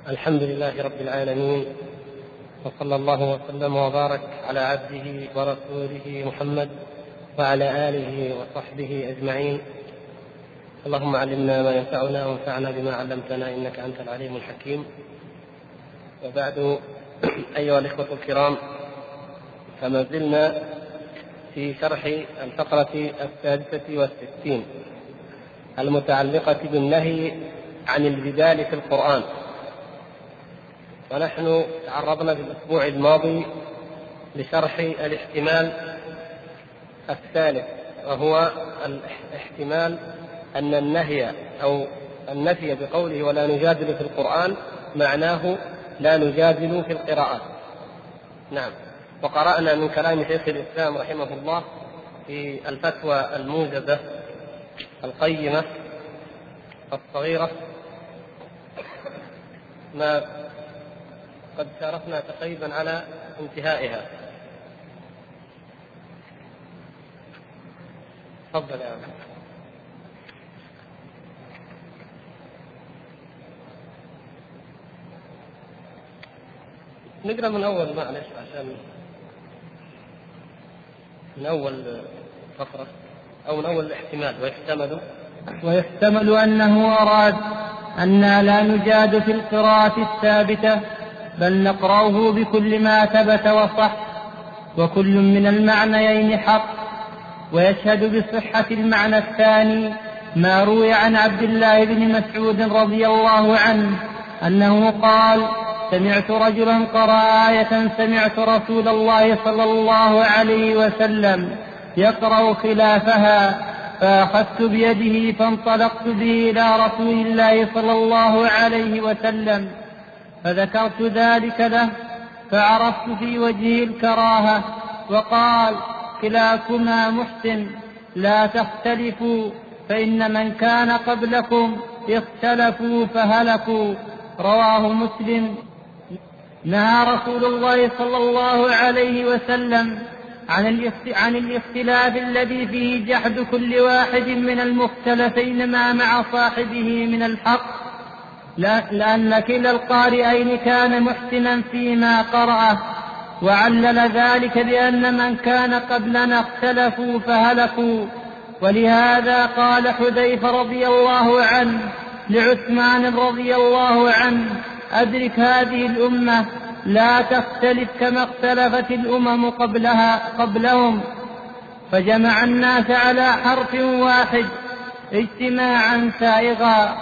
الحمد لله رب العالمين، وصلى الله وسلم وبارك على عبده ورسوله محمد وعلى آله وصحبه أجمعين. اللهم علمنا ما ينفعنا وانفعنا بما علمتنا إنك أنت العليم الحكيم. وبعد، أيها الإخوة الكرام، فما زلنا في شرح الفقرة 66 المتعلقة بالنهي عن الجدال في القرآن. ونحن تعرضنا في الأسبوع الماضي لشرح الاحتمال الثالث، وهو الاحتمال أن النهي أو النفي بقوله ولا نجادل في القرآن معناه لا نجادل في القراءات. نعم، وقرأنا من كلام شيخ الإسلام رحمه الله في الفتوى الموجزة القيمة الصغيرة ما قد شاركنا تقريبا على انتهائها. تفضل يا عم. نقرأ من أول، معلش، عشان من أول فقرة أو من أول الاحتمال. ويحتمل أنه أراد أننا لا نجاد في القراءة الثابتة، بل نقرأه بكل ما ثبت وصح، وكل من المعنيين حق. ويشهد بصحة المعنى الثاني ما روي عن عبد الله بن مسعود رضي الله عنه أنه قال: سمعت رجلا قرأ آية سمعت رسول الله صلى الله عليه وسلم يقرأ خلافها، فأخذت بيده فانطلقت به إلى رسول الله صلى الله عليه وسلم، فذكرت ذلك له، فعرفت في وجهه الكراهة، وقال: كلاكما محسن، لا تختلفوا، فإن من كان قبلكم اختلفوا فهلكوا. رواه مسلم. نهى رسول الله صلى الله عليه وسلم عن الاختلاف الذي فيه جحد كل واحد من المختلفين ما مع صاحبه من الحق، لأن كلا القارئين كان محسنا فيما قرأه، وعلل ذلك بأن من كان قبلنا اختلفوا فهلكوا. ولهذا قال حذيفة رضي الله عنه لعثمان رضي الله عنه: أدرك هذه الأمة، لا تختلف كما اختلفت الأمم قبلهم. فجمع الناس على حرف واحد اجتماعا سائغا،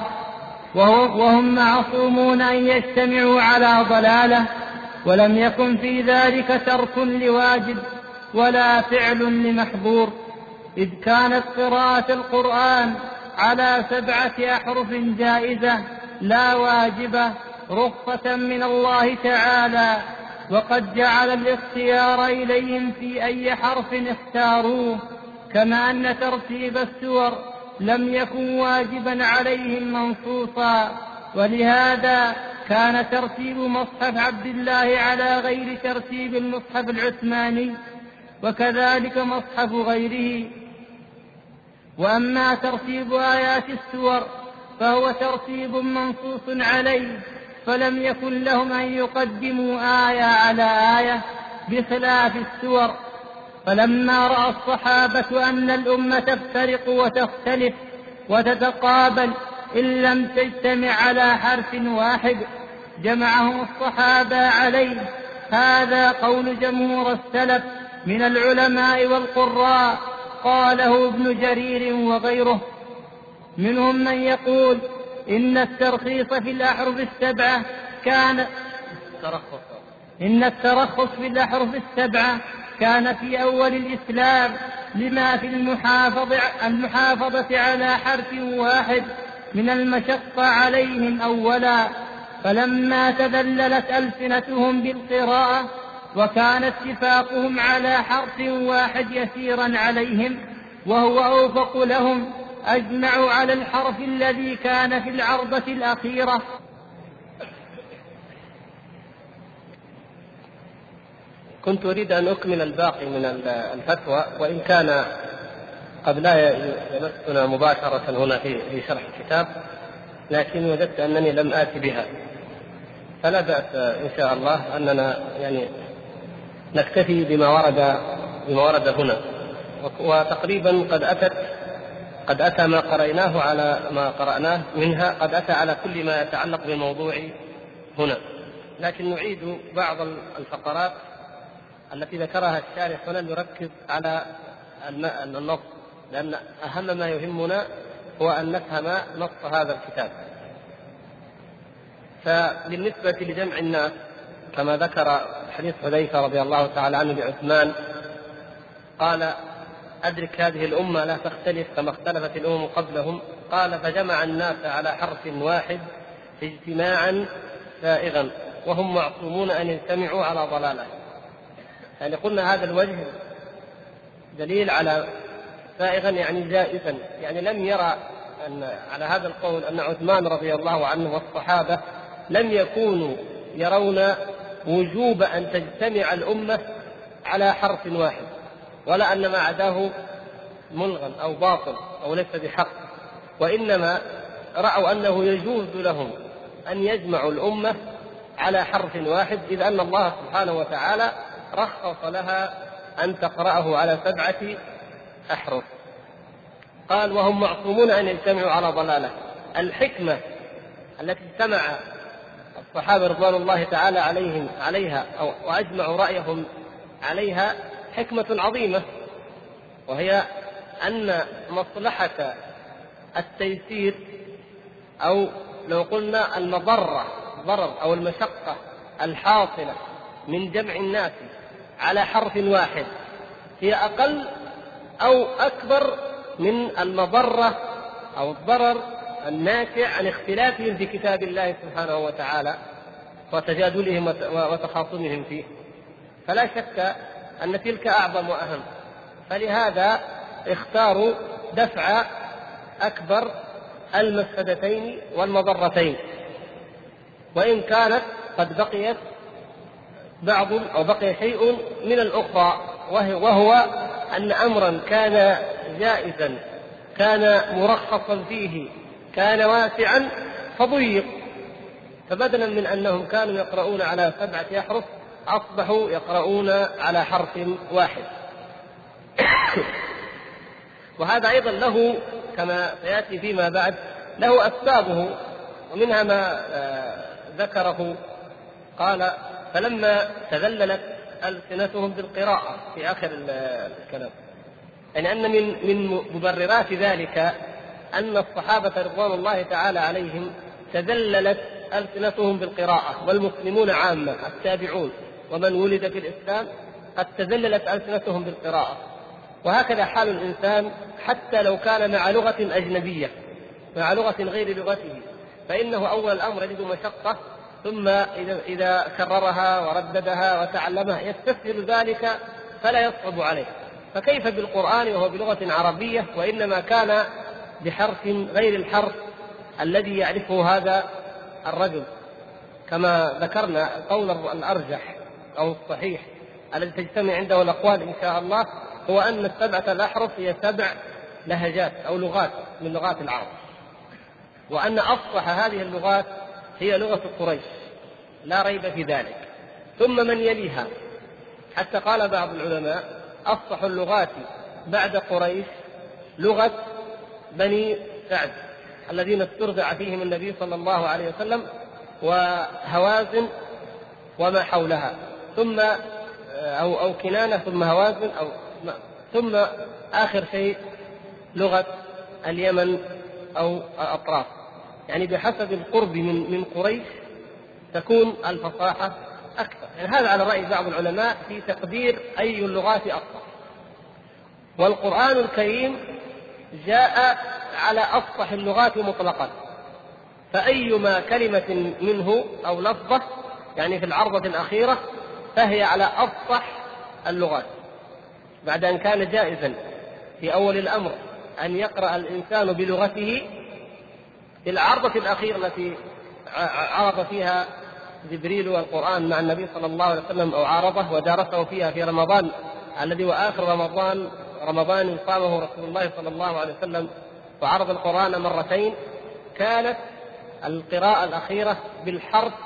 وهم معصومون أن يجتمعوا على ضلالة، ولم يكن في ذلك ترك لواجب ولا فعل لمحظور، إذ كانت قراءة القرآن على 7 أحرف جائزة لا واجبة، رخصة من الله تعالى، وقد جعل الاختيار إليهم في أي حرف اختاروه، كما أن ترتيب السور لم يكن واجبا عليهم منصوصا. ولهذا كان ترتيب مصحف عبد الله على غير ترتيب المصحف العثماني، وكذلك مصحف غيره. وأما ترتيب آيات السور فهو ترتيب منصوص عليه، فلم يكن لهم أن يقدموا آية على آية بخلاف السور. فلما رأى الصحابة أن الأمة تفترق وتختلف وتتقابل إن لم تجتمع على حرف واحد، جمعهم الصحابة عليه. هذا قول جمهور السلف من العلماء والقراء، قاله ابن جرير وغيره. منهم من يقول إن الترخيص في الأحرف السبعة كان في أول الإسلام لما في المحافظة على حرف واحد من المشقة عليهم أولا، فلما تذللت ألسنتهم بالقراءة وكان اتفاقهم على حرف واحد يسيرا عليهم وهو أوفق لهم، أجمعوا على الحرف الذي كان في العرضة الأخيرة. كنت أريد أن أكمل الباقي من الفتوى، وإن كان قد لا يمسنا مباشرة هنا في شرح الكتاب، لكن وجدت أنني لم آت بها. فلا بأس إن شاء الله أننا يعني نكتفي بما ورد هنا، وتقريبا قد أتى ما قرأناه على ما قرأناه منها، قد أتى على كل ما يتعلق بالموضوع هنا، لكن نعيد بعض الفقرات التي ذكرها الشارح هنا نركز على النص، لأن أهم ما يهمنا هو أن نفهم نص هذا الكتاب. فبالنسبة لجمع الناس كما ذكر حديث حذيفة رضي الله تعالى عنه لعثمان قال: أدرك هذه الأمة لا تختلف كما اختلفت الأمم قبلهم. قال: فجمع الناس على حرف واحد اجتماعا سائغا وهم معصومون أن يجتمعوا على ضلالة. يعني قلنا هذا الوجه دليل على سائغا يعني جائزا، يعني لم يرى أن على هذا القول أن عثمان رضي الله عنه والصحابة لم يكونوا يرون وجوب أن تجتمع الأمة على حرف واحد، ولا أن ما عداه ملغى أو باطل أو ليس بحق، وإنما رأوا أنه يجوز لهم أن يجمعوا الأمة على حرف واحد، إذ أن الله سبحانه وتعالى رخص لها أن تقرأه على 7 أحرف. قال: وهم معصومون أن يجتمعوا على ضلالة. الحكمة التي اجتمع الصحابة رضوان الله تعالى عليهم عليها وأجمعوا رأيهم عليها حكمة عظيمة، وهي أن مصلحة التيسير، أو لو قلنا المضرة أو المشقة الحاصلة من جمع الناس على حرف واحد هي أقل أو أكبر من المضرة أو الضرر الناتج عن اختلافهم في كتاب الله سبحانه وتعالى وتجادلهم وتخاصمهم فيه. فلا شك أن تلك أعظم وأهم، فلهذا اختاروا دفع أكبر المفسدتين والمضرتين، وإن كانت قد بقيت بعض أو بقي شيء من الأخرى، وهو أن أمرا كان جائزا كان مرخصا فيه كان واسعا فضيق، فبدلا من أنهم كانوا يقرؤون على 7 أحرف أصبحوا يقرؤون على حرف واحد. وهذا أيضا له كما سيأتي فيما بعد له أسبابه، ومنها ما ذكره قال: فلما تذللت ألسنتهم بالقراءة في آخر الكلام، يعني أن من مبررات ذلك أن الصحابة رضوان الله تعالى عليهم تذللت ألسنتهم بالقراءة، والمسلمون عامة التابعون ومن ولد في الإسلام قد تذللت ألسنتهم بالقراءة. وهكذا حال الإنسان حتى لو كان مع لغة أجنبية مع لغة غير لغته، فإنه أول الأمر يجد مشقة، ثم إذا كررها ورددها وتعلمها يستسهل ذلك فلا يصعب عليه. فكيف بالقرآن وهو بلغة عربية وإنما كان بحرف غير الحرف الذي يعرفه هذا الرجل؟ كما ذكرنا القول الأرجح أو الصحيح الذي تجتمع عنده الأقوال إن شاء الله هو أن 7 الأحرف هي 7 لهجات أو لغات من لغات العرب، وأن أفصح هذه اللغات هي لغة قريش لا ريب في ذلك، ثم من يليها، حتى قال بعض العلماء: أفصح اللغات بعد قريش لغة بني سعد الذين استرضع فيهم النبي صلى الله عليه وسلم، وهوازن وما حولها، ثم أو كنانة ثم هوازن ثم آخر شيء لغة اليمن أو الأطراف، يعني بحسب القرب من قريش تكون الفصاحة أكثر. يعني هذا على رأي بعض العلماء في تقدير أي اللغات أفصح. والقرآن الكريم جاء على أفصح اللغات مطلقا، فأيما كلمة منه أو لفظة يعني في العرضة الأخيرة فهي على أفصح اللغات، بعد أن كان جائزا في أول الأمر أن يقرأ الإنسان بلغته. في العرضة الأخيرة التي عرض فيها جبريل والقرآن مع النبي صلى الله عليه وسلم أو عارضه ودارسه فيها في رمضان الذي هو آخر رمضان صامه رسول الله صلى الله عليه وسلم، وعرض القرآن مرتين، كانت القراءة الأخيرة بالحرف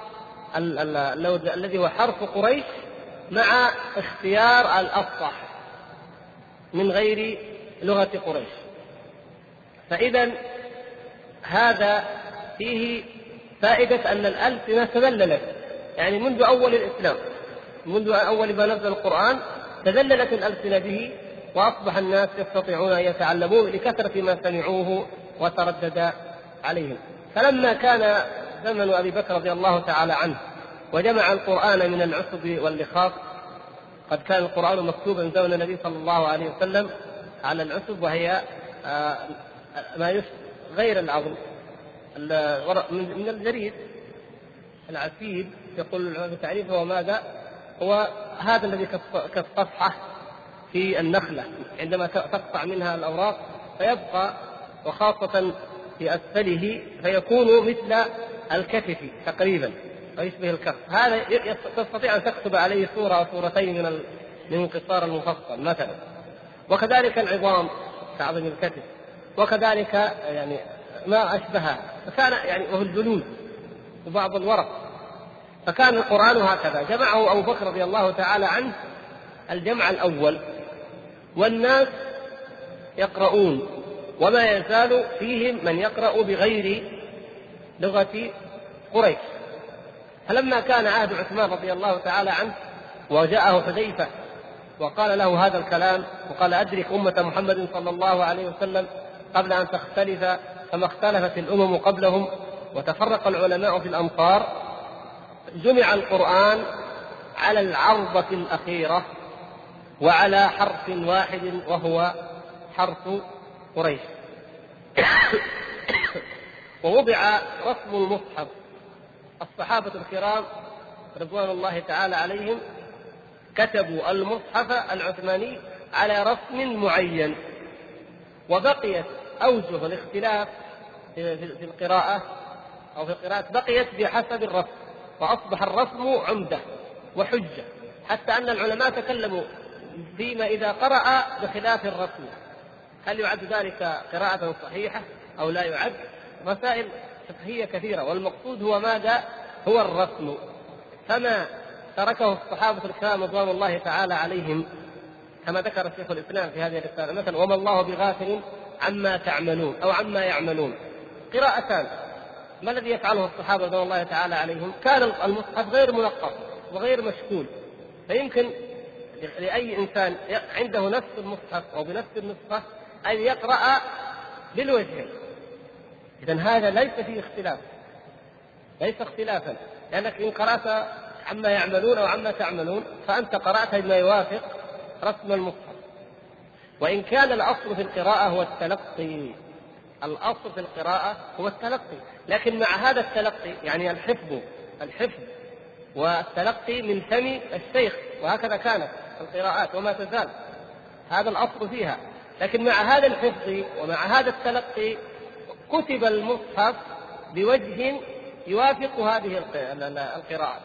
الذي هو حرف قريش مع اختيار الأفصح من غير لغة قريش. فإذا هذا فيه فائدة أن الألسنة تذللت، يعني منذ أول الإسلام، منذ أول ما نزل القرآن تذللت الألسنة به، وأصبح الناس يستطيعون أن يتعلموه لكثرة ما سمعوه وتردد عليهم. فلما كان زمن أبي بكر رضي الله تعالى عنه وجمع القرآن من العصب واللخاص، قد كان القرآن مكتوبا زمن النبي صلى الله عليه وسلم على العصب، وهي ما غير العظم من الجريد العسيب، يقول العلماء تعريفه وماذا هو هذا الذي كالصفحة في النخلة عندما تقطع منها الأوراق فيبقى، وخاصة في أسفله فيكون مثل الكتف تقريبا ويشبه الكف. هذا تستطيع أن تكتب عليه صورة أو صورتين من قصار المفصل مثلا. وكذلك العظام كعظم الكتف، وكذلك يعني ما أشبهها، فكان يعني وهو الجلود وبعض الورق. فكان القرآن هكذا جمعه أبو بكر رضي الله تعالى عنه الجمع الأول، والناس يقرؤون، وما يزال فيهم من يقرأ بغير لغة قريش. فلما كان عهد عثمان رضي الله تعالى عنه وجاءه حذيفة وقال له هذا الكلام وقال أدرك أمة محمد صلى الله عليه وسلم قبل أن تختلف كما اختلفت الأمم قبلهم وتفرق العلماء في الأمصار، جمع القرآن على العرضة الأخيرة وعلى حرف واحد وهو حرف قريش. ووضع رسم المصحف. الصحابة الكرام رضوان الله تعالى عليهم كتبوا المصحف العثماني على رسم معين، وبقيت أوجه الاختلاف في القراءة أو في القراءة بقيت بحسب الرسم، وأصبح الرسم عمدة وحجة، حتى أن العلماء تكلموا فيما إذا قرأ بخلاف الرسم هل يعد ذلك قراءة صحيحة أو لا يعد. مسائل فقهية كثيرة، والمقصود هو ماذا؟ هو الرسم. فما تركه الصحابة الكرام رضوان الله تعالى عليهم كما ذكر شيخ الإسلام في هذه الرسالة مثلا: وما الله بغافل عما تعملون أو عما يعملون، قراءتان. ما الذي يفعله الصحابة رضوان الله تعالى عليهم؟ كان المصحف غير منقط وغير مشكول، فيمكن لأي إنسان عنده نفس المصحف أو بنفس النسخة أن يقرأ بالوجهين. إذن هذا ليس فيه اختلاف، ليس اختلافا، لأنك إن قرأت عما يعملون أو عما تعملون فأنت قرأت بما يوافق رسم المصحف. وإن كان الأصل في القراءة هو التلقي، الأصل في القراءة هو التلقي، لكن مع هذا التلقي يعني الحفظ والتلقي من فم الشيخ، وهكذا كانت القراءات وما تزال هذا الأصل فيها. لكن مع هذا الحفظ ومع هذا التلقي كتب المصحف بوجه يوافق هذه القراءات.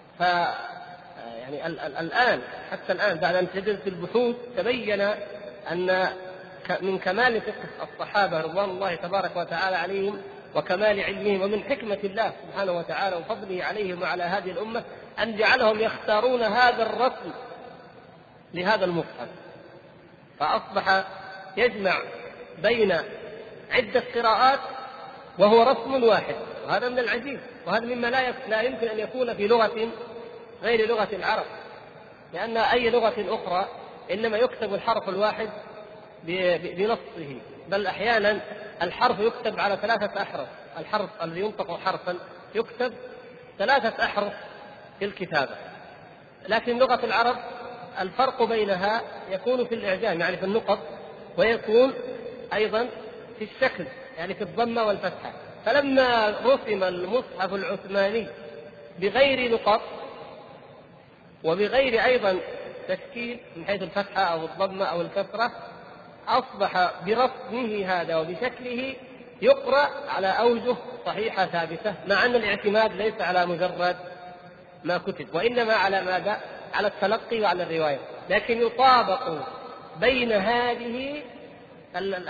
يعني الآن حتى الآن بعد أن تجد في البحوث تبين أن من كمال فقه الصحابة رضوان الله تبارك وتعالى عليهم وكمال علمهم ومن حكمة الله سبحانه وتعالى وفضله عليهم وعلى هذه الأمة أن جعلهم يختارون هذا الرسم لهذا المصحف، فأصبح يجمع بين عدة قراءات وهو رسم واحد. وهذا من العجيب، وهذا مما لا يمكن أن يكون في لغة غير لغة العرب، لأن أي لغة أخرى إنما يكتب الحرف الواحد بنصه، بل أحيانا الحرف يكتب على 3 أحرف، الحرف الذي ينطق حرفا يكتب 3 أحرف في الكتابة. لكن لغة العرب الفرق بينها يكون في الإعجام يعني في النقط، ويكون أيضا في الشكل يعني في الضمة والفتحة. فلما رسم المصحف العثماني بغير نقط وبغير أيضا تشكيل من حيث الفتحة أو الضمة أو الكسرة، أصبح برسمه هذا وبشكله يقرأ على أوجه صحيحة ثابتة، مع أن الاعتماد ليس على مجرد ما كتب وإنما على ماذا؟ على التلقي وعلى الرواية. لكن يطابق بين هذه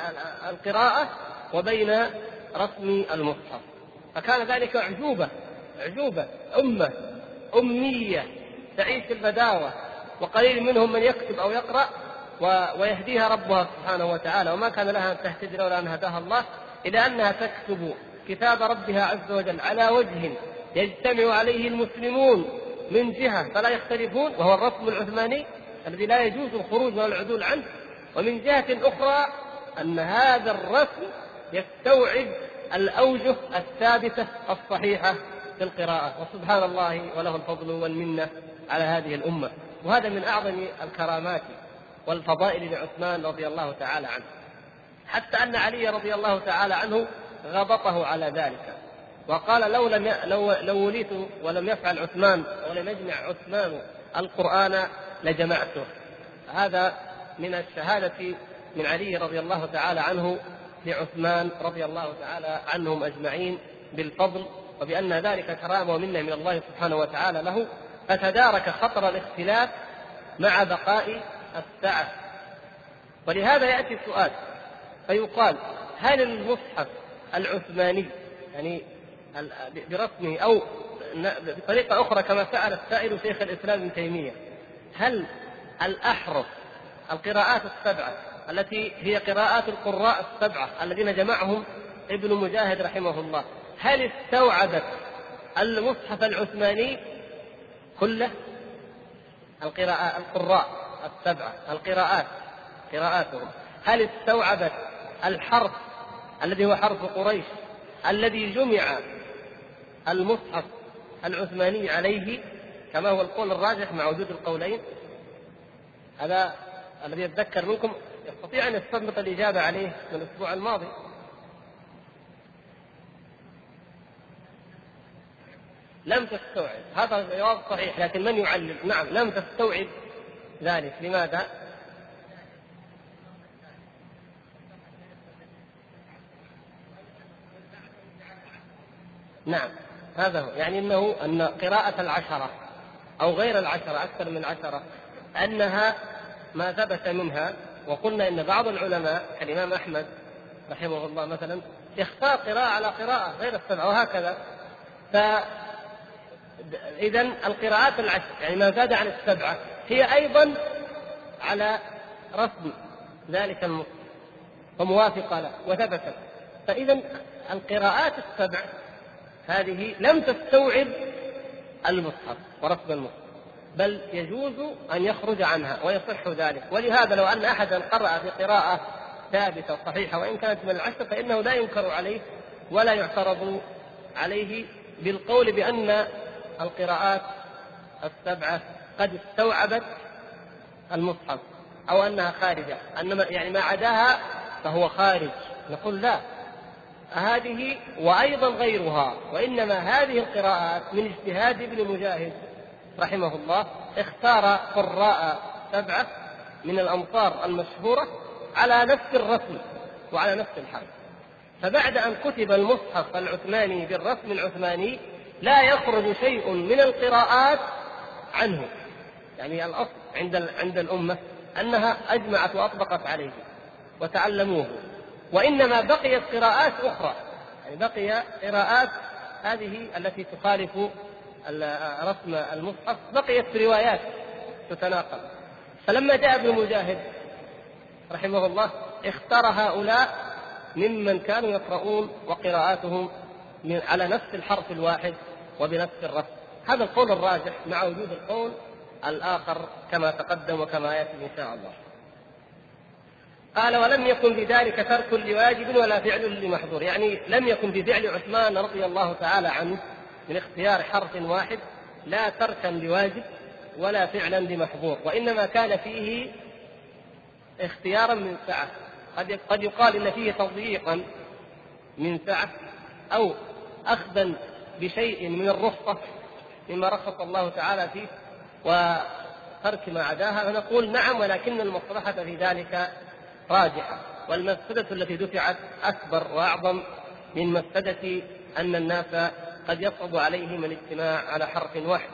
القراءة وبين رسم المصحف، فكان ذلك أعجوبة عجوبة، أمة أمية تعيش في البداوة، وقليل منهم من يكتب أو يقرأ ويهديها ربها سبحانه وتعالى، وما كان لها أن تهتدي لولا أن هداها الله، إلى أنها تكتب كتاب ربها عز وجل على وجه يجتمع عليه المسلمون من جهة فلا يختلفون، وهو الرسم العثماني الذي لا يجوز الخروج ولا العدول عنه، ومن جهة أخرى أن هذا الرسم يستوعب الأوجه الثابتة الصحيحة في القراءة. وسبحان الله وله الفضل والمنة على هذه الأمة. وهذا من أعظم الكرامات والفضائل لعثمان رضي الله تعالى عنه، حتى أن علي رضي الله تعالى عنه غبطه على ذلك وقال لو وليت ولم يفعل عثمان ولم يجمع عثمان القرآن لجمعته. هذا من الشهادة من علي رضي الله تعالى عنه لعثمان رضي الله تعالى عنهم أجمعين بالفضل، وبأن ذلك كرامة ومنة من الله سبحانه وتعالى له، فتدارك خطر الاختلاف مع بقاء السعة. ولهذا يأتي السؤال فيقال: هل المصحف العثماني يعني برسمه أو بطريقة أخرى كما فعل السائل شيخ الإسلام ابن تيمية، هل الأحرف القراءات السبعة التي هي قراءات القراء السبعة الذين جمعهم ابن مجاهد رحمه الله، هل استوعبت المصحف العثماني كله؟ القراء السبعة قراءاتهم هل استوعبت الحرف الذي هو حرف قريش الذي جمع المصحف العثماني عليه، كما هو القول الراجح مع وجود القولين؟ هذا الذي يتذكر منكم يستطيع أن يستنبط الإجابة عليه من الأسبوع الماضي. لم تستوعب، هذا جواب صحيح، لكن من يعلل؟ نعم، لم تستوعب ذلك. لماذا؟ نعم، هذا هو، يعني أن قراءة العشرة أو غير العشرة أكثر من عشرة أنها ما ثبت منها. وقلنا إن بعض العلماء كالإمام أحمد رحمه الله مثلا يختار قراءة على قراءة غير السبعة وهكذا. فإذن القراءات العشر يعني ما زاد عن السبعة هي أيضا على رسم ذلك المصحف وموافقة له وثبتت. فإذن القراءات السبع هذه لم تستوعب المصحف ورسم المصحف، بل يجوز أن يخرج عنها ويصح ذلك. ولهذا لو أن أحدا قرأ بقراءة ثابتة صحيحة وإن كانت من العشر فإنه لا ينكر عليه ولا يعترض عليه بالقول بأن القراءات السبعة قد استوعبت المصحف أو أنها خارجة، يعني ما عداها فهو خارج. نقول لا، هذه وأيضا غيرها، وإنما هذه القراءات من اجتهاد ابن مجاهد رحمه الله، اختار قراء سبعة من الأمصار المشهورة على نفس الرسم وعلى نفس الحرف. فبعد أن كتب المصحف العثماني بالرسم العثماني لا يخرج شيء من القراءات عنه، يعني الأصل عند الأمة أنها أجمعت وأطبقت عليه وتعلموه، وإنما بقيت قراءات أخرى، يعني بقي قراءات هذه التي تخالف رسم المصحف، بقيت روايات تتناقل. فلما جاء ابن مجاهد رحمه الله اختار هؤلاء ممن كانوا يقرؤون وقراءاتهم على نفس الحرف الواحد وبنفس الرسم. هذا القول الراجح مع وجود القول الآخر كما تقدم وكما يأتي إن شاء الله. قال: ولم يكن بذلك ترك لواجب ولا فعل لمحظور، يعني لم يكن بفعل عثمان رضي الله تعالى عنه من اختيار حرف واحد لا تركا لواجب ولا فعلا لمحظور، وإنما كان فيه اختيارا من سعة. قد يقال إن فيه تضييقا من سعة أو أخذا بشيء من الرخصة مما رخص الله تعالى فيه وترك ما عداها، فنقول نعم، ولكن المصلحة في ذلك راجحة، والمفسدة التي دفعت أكبر وأعظم من مفسدة أن الناس قد يصعب عليهم الاجتماع على حرف واحد.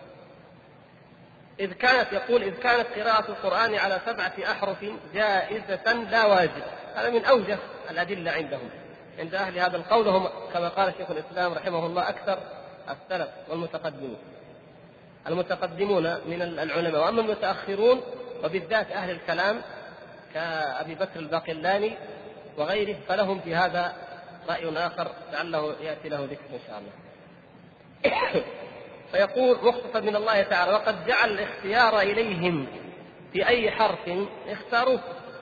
إذ كانت قراءة القرآن على 7 أحرف جائزة لا واجب. هذا من أوجه الأدلة عندهم، عند أهل هذا القول، هم كما قال شيخ الإسلام رحمه الله أكثر السلف والمتقدمون، المتقدمون من العلماء. وأما المتأخرون وبالذات أهل الكلام كأبي بكر الباقلاني وغيره فلهم في هذا رأي آخر لعله يأتي له ذكر إن شاء الله. فيقول مختصر من الله تعالى: وقد جعل الاختيار إليهم في أي حرف اختاروه.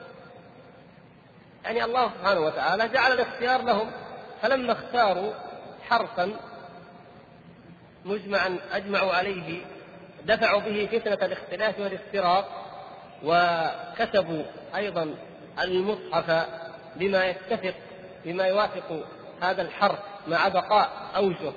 يعني الله سبحانه وتعالى جعل الاختيار لهم، فلما اختاروا حرفا أجمعوا عليه دفعوا به فتنة الاختلاف والافتراق، وكتبوا أيضا المصحف بما يتفق بما يوافق هذا الحرف مع بقاء أوجه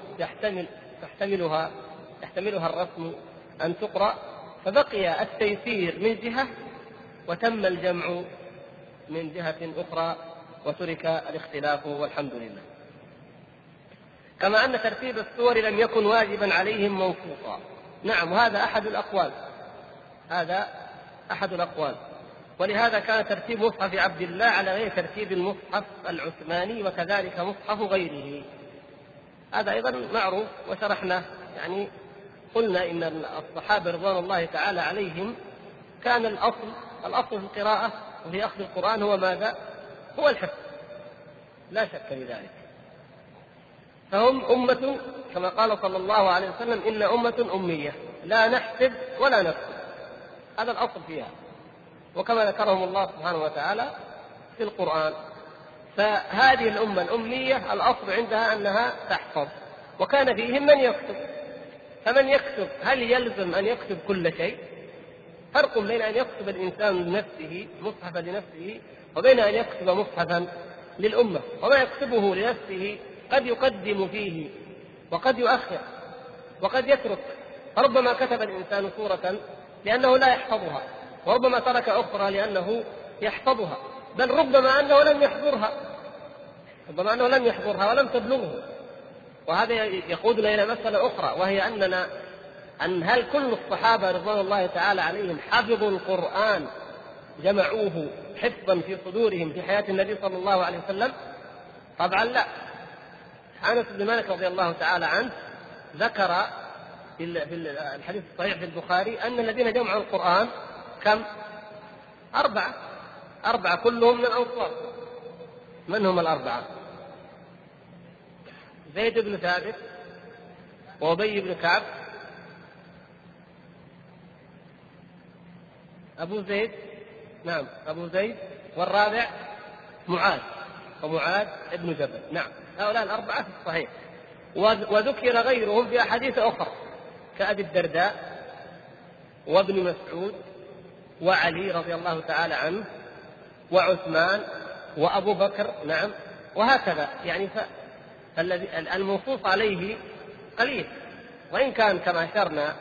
يحتملها الرسم أن تقرأ، فبقي التيسير من جهة وتم الجمع من جهة أخرى وترك الاختلاف والحمد لله. كما أن ترتيب السور لم يكن واجبا عليهم موقوفا. نعم، وهذا أحد الأقوال. ولهذا كان ترتيب مصحف عبد الله على غير ترتيب المصحف العثماني، وكذلك مصحف غيره. هذا أيضا معروف وشرحناه. يعني قلنا إن الصحابة رضوان الله تعالى عليهم كان الأصل في القراءة وفي أخذ القرآن هو ماذا؟ هو الحفظ، لا شك في ذلك. فهم أمة كما قال صلى الله عليه وسلم: إن أمة أمية لا نحسب ولا نكتب. هذا الأصل فيها، وكما ذكرهم الله سبحانه وتعالى في القرآن. فهذه الأمة الأمية الأصل عندها أنها تحفظ، وكان فيهم من يكتب. فمن يكتب هل يلزم أن يكتب كل شيء؟ فرق بين أن يكتب الإنسان لنفسه مصحفا لنفسه وبين أن يكتب مصحفا للأمة. وما يكتبه لنفسه قد يقدم فيه وقد يؤخر وقد يترك. ربما كتب الإنسان سورة لأنه لا يحفظها، وربما ترك أخرى لأنه يحفظها، بل ربما أنه لم يحضرها ولم تبلغه. وهذا يقودنا إلى مسألة أخرى، وهي أن هل كل الصحابة رضوان الله تعالى عليهم حفظوا القرآن جمعوه حفظا في صدورهم في حياة النبي صلى الله عليه وسلم؟ طبعا لا. أنس بن مالك رضي الله تعالى عنه ذكر في الحديث الصحيح في البخاري أن الذين جمعوا القرآن كم؟ 4 كلهم من الأنصار. من هم ال4؟ زيد بن ثابت وأبي بن كعب، أبو زيد، والرابع معاذ ابن جبل. نعم، هؤلاء ال4 في الصحيح. وذكر غيرهم في أحاديث أخرى كأبي الدرداء وابن مسعود وعلي رضي الله تعالى عنه وعثمان وأبو بكر. نعم، وهكذا. يعني المنصوص عليه قليل، وإن كان كما أشرنا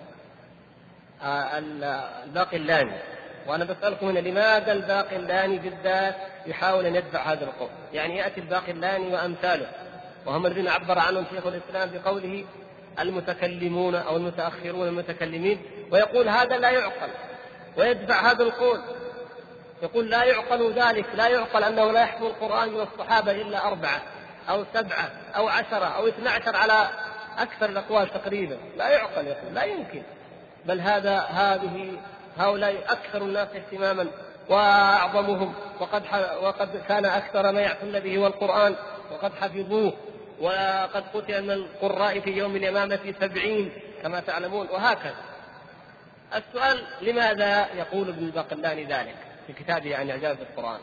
الباقلاني. وأنا بسألكم هنا لماذا الباقلاني بالذات يحاول أن يدفع هذا القول؟ يعني يأتي الباقلاني وأمثاله وهم الذين عبر عنهم شيخ الإسلام بقوله المتكلمون أو المتأخرون المتكلمين، ويقول هذا لا يعقل، ويدفع هذا القول، يقول لا يعقل ذلك، لا يعقل أنه لا يحفظ القرآن من الصحابة إلا 4 أو 7 أو 10 أو 12 على أكثر الأقوال تقريبا. لا يعقل، يقول لا يمكن، بل هؤلاء أكثر الناس اهتماما وأعظمهم، وقد كان أكثر ما يعتن به والقرآن وقد حفظوه، وقد قتل من القراء في يوم اليمامة 70 كما تعلمون، وهكذا. السؤال: لماذا يقول ابن الباقلاني ذلك في كتابه عن إعجاز القرآن؟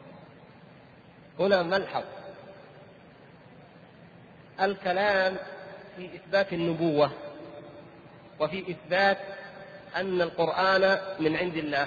هنا ملحظ الكلام في إثبات النبوة وفي إثبات أن القرآن من عند الله.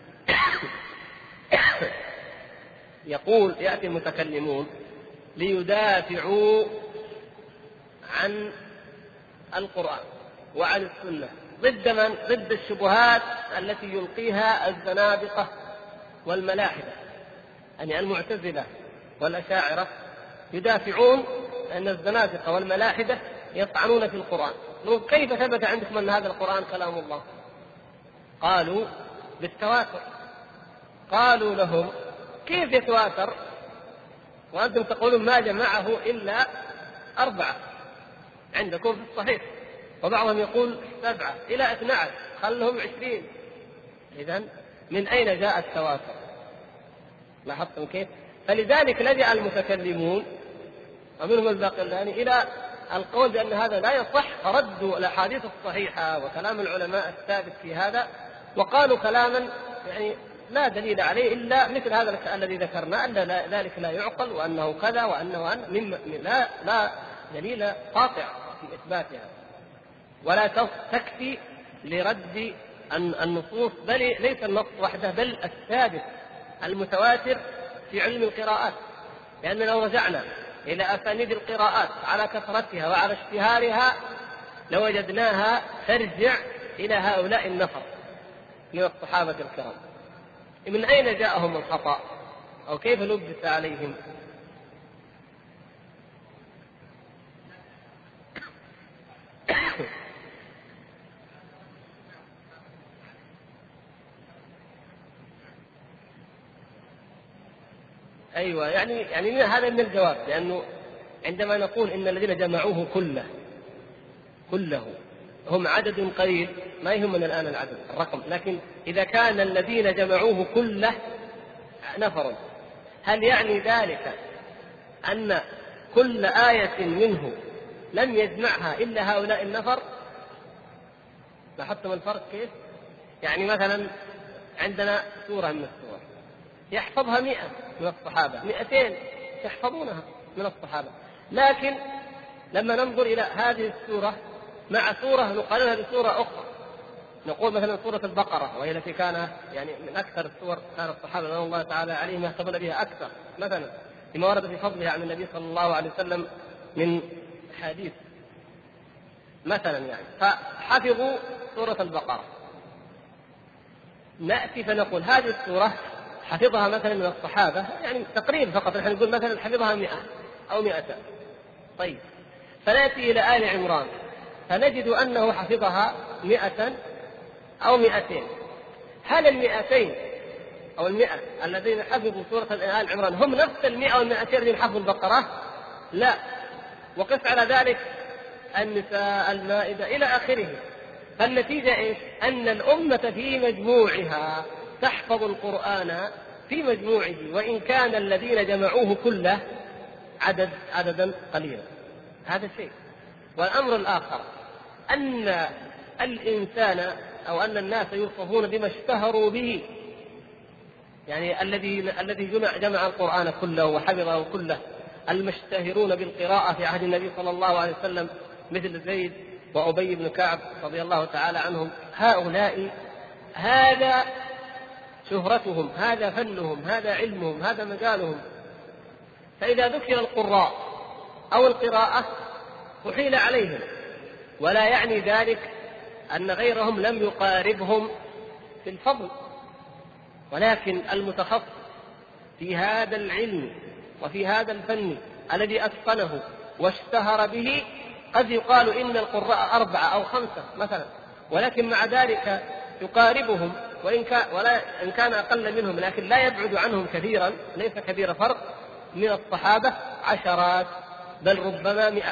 يقول يأتي المتكلمون ليدافعوا عن القرآن وعن السنة ضد الشبهات التي يلقيها الزنادقة والملاحدة، يعني المعتزلة والأشاعرة يدافعون أن الزنادقة والملاحدة يطعنون في القرآن. كيف ثبت عندكم أن هذا القرآن كلام الله؟ قالوا بالتواتر. قالوا لهم كيف يتواتر وأنتم تقولون ما جمعه إلا 4؟ عندكم في الصحيح، وبعضهم يقول 7 إلى 12، خلهم 20. إذن من أين جاء التواتر؟ لاحظتم كيف؟ فلذلك لجأ المتكلمون ومنهم الباقلاني إلى القول بأن هذا لا يصح، فردوا الأحاديث الصحيحة وكلام العلماء الثابت في هذا، وقالوا كلاما يعني لا دليل عليه إلا مثل هذا الذي ذكرنا، أن ذلك لا يعقل، وأنه كذا وأنه لا دليل قاطع في إثباتها، ولا تكفي لرد النصوص، بل ليس النص وحده بل الثابت المتواتر في علم القراءات. لأن لو رجعنا إلى أسانيد القراءات على كثرتها وعلى اشتهارها لوجدناها ترجع إلى هؤلاء النفر من الصحابة الكرام. من أين جاءهم الخطأ أو كيف لبس عليهم؟ أيوة، يعني هذا من الجواب، لأنه عندما نقول إن الذين جمعوه كله هم عدد قليل ما يهمنا الآن العدد الرقم، لكن إذا كان الذين جمعوه كله نفر، هل يعني ذلك أن كل آية منه لم يجمعها إلا هؤلاء النفر؟ لاحظتم الفرق كيف؟ يعني مثلا عندنا سورة من السور يحفظها 100 من الصحابة، 200 يحفظونها من الصحابة، لكن لما ننظر إلى هذه السورة مع سورة نقارنها بسورة أخرى، نقول مثلا سورة البقرة وهي التي كان يعني من أكثر السور كان الصحابة رضي الله تعالى عليهم يحتفظون بها أكثر مثلا لما ورد في فضلها عن النبي صلى الله عليه وسلم من حديث مثلا، يعني فحفظوا سورة البقرة. نأتي فنقول هذه السورة حفظها مثلا من الصحابة يعني تقريبا فقط، نحن نقول مثلا حفظها 100 أو 200. طيب فنأتي إلى آل عمران فنجد أنه حفظها 100 أو 200. هل 200 أو 100 الذين حفظوا سورة آل عمران هم نفس 100 أو 200 الذين حفظوا البقرة؟ لا. وقس على ذلك النساء، المائدة إلى آخره. فالنتيجة إيش؟ أن الأمة في مجموعها تحفظ القرآن في مجموعه، وإن كان الذين جمعوه كله عددا قليلا. هذا شيء. والأمر الآخر أن الإنسان أو أن الناس يوصفون بما اشتهروا به، يعني الذي جمع القرآن كله وحفظه كله، المشتهرون بالقراءة في عهد النبي صلى الله عليه وسلم مثل زيد وأبي بن كعب رضي الله تعالى عنهم، هؤلاء هذا شهرتهم، هذا فنهم، هذا علمهم، هذا مجالهم. فإذا ذكر القراء أو القراءة أحيل عليهم، ولا يعني ذلك أن غيرهم لم يقاربهم في الفضل، ولكن المتخصص في هذا العلم وفي هذا الفن الذي أتقنه واشتهر به قد يقال إن القراء 4 أو 5 مثلا، ولكن مع ذلك يقاربهم وإن كان أقل منهم، لكن لا يبعد عنهم كثيرا، ليس كبير فرق من الصحابة، عشرات بل ربما 100.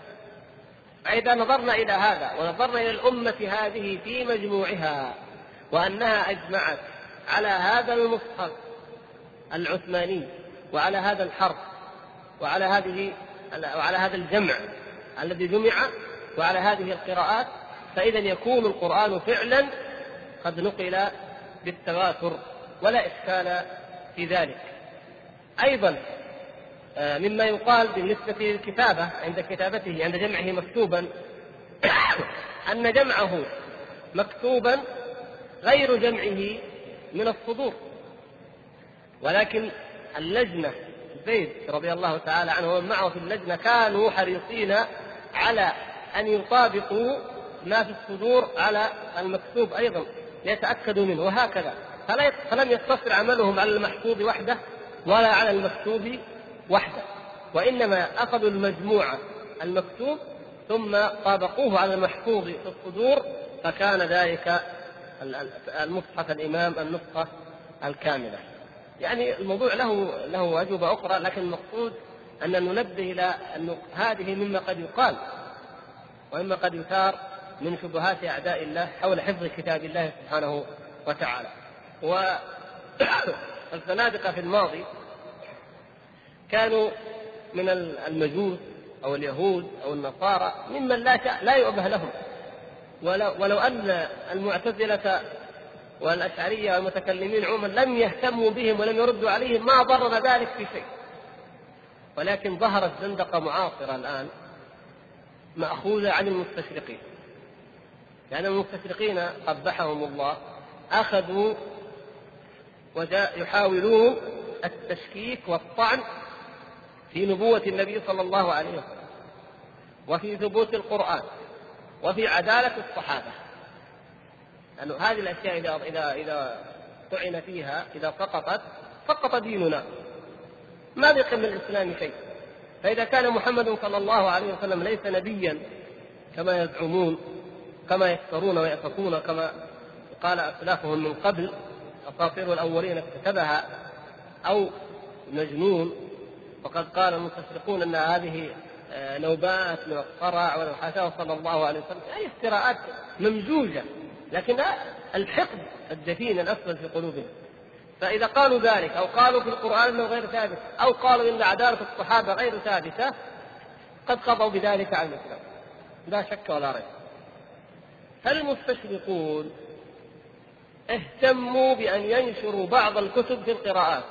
فإذا نظرنا إلى هذا ونظرنا إلى الأمة هذه في مجموعها وأنها أجمعت على هذا المصحف العثماني وعلى هذا الحرف وعلى هذا الجمع الذي جمع وعلى هذه القراءات، فإذا يكون القرآن فعلا قد نقل بالتواتر ولا إشكال في ذلك. أيضا مما يقال بالنسبة للكتابة عند كتابته عند جمعه مكتوبا أن جمعه مكتوبا غير جمعه من الصدور، ولكن اللجنة زيد رضي الله تعالى عنه ومن معه في اللجنة كانوا حريصين على أن يطابقوا ما في الصدور على المكتوب أيضا ليتأكدوا منه، وهكذا. فلم يقتصر عملهم على المحفوظ وحده ولا على المكتوب وحده، وإنما أخذوا المجموعة المكتوب ثم طابقوه على المحفوظ في الصدور، فكان ذلك المصحف الإمام النسخة الكاملة. يعني الموضوع له أجوبة أخرى، لكن المقصود أن ننبه إلى أن هذه مما قد يقال وإما قد يثار من شبهات أعداء الله حول حفظ كتاب الله سبحانه وتعالى. والزنادقة في الماضي كانوا من المجوس أو اليهود أو النصارى ممن لا يؤبه لهم، ولو أن المعتزلة والأشعرية والمتكلمين عموما لم يهتموا بهم ولم يردوا عليهم ما ضرنا ذلك في شيء. ولكن ظهرت زندقة معاصرة الآن مأخوذة عن المستشرقين، لأن المستشرقين قبحهم الله أخذوا يحاولون التشكيك والطعن في نبوة النبي صلى الله عليه وسلم، وفي ثبوت القرآن، وفي عدالة الصحابة. لأن هذه الأشياء إذا طعن فيها، إذا سقط ديننا، ما بقي من الإسلام شيء. فإذا كان محمد صلى الله عليه وسلم ليس نبيا كما يزعمون، كما يفترون ويأفكون، كما قال أسلافهم من قبل أساطير الأولين اكتتبها، أو مجنون، وقد قال المستشرقون أن هذه نوبات من الصرع والحاشاه صلى الله عليه وسلم، أي افتراءات ممزوجة، لكن الحقد الدفين الأسود في قلوبهم. فإذا قالوا ذلك أو قالوا في القرآن أنه غير ثابت أو قالوا إن عدالة الصحابة غير ثابتة، قد قضوا بذلك على الإسلام لا شك ولا ريب. فالمستشرقون اهتموا بأن ينشروا بعض الكتب في القراءات،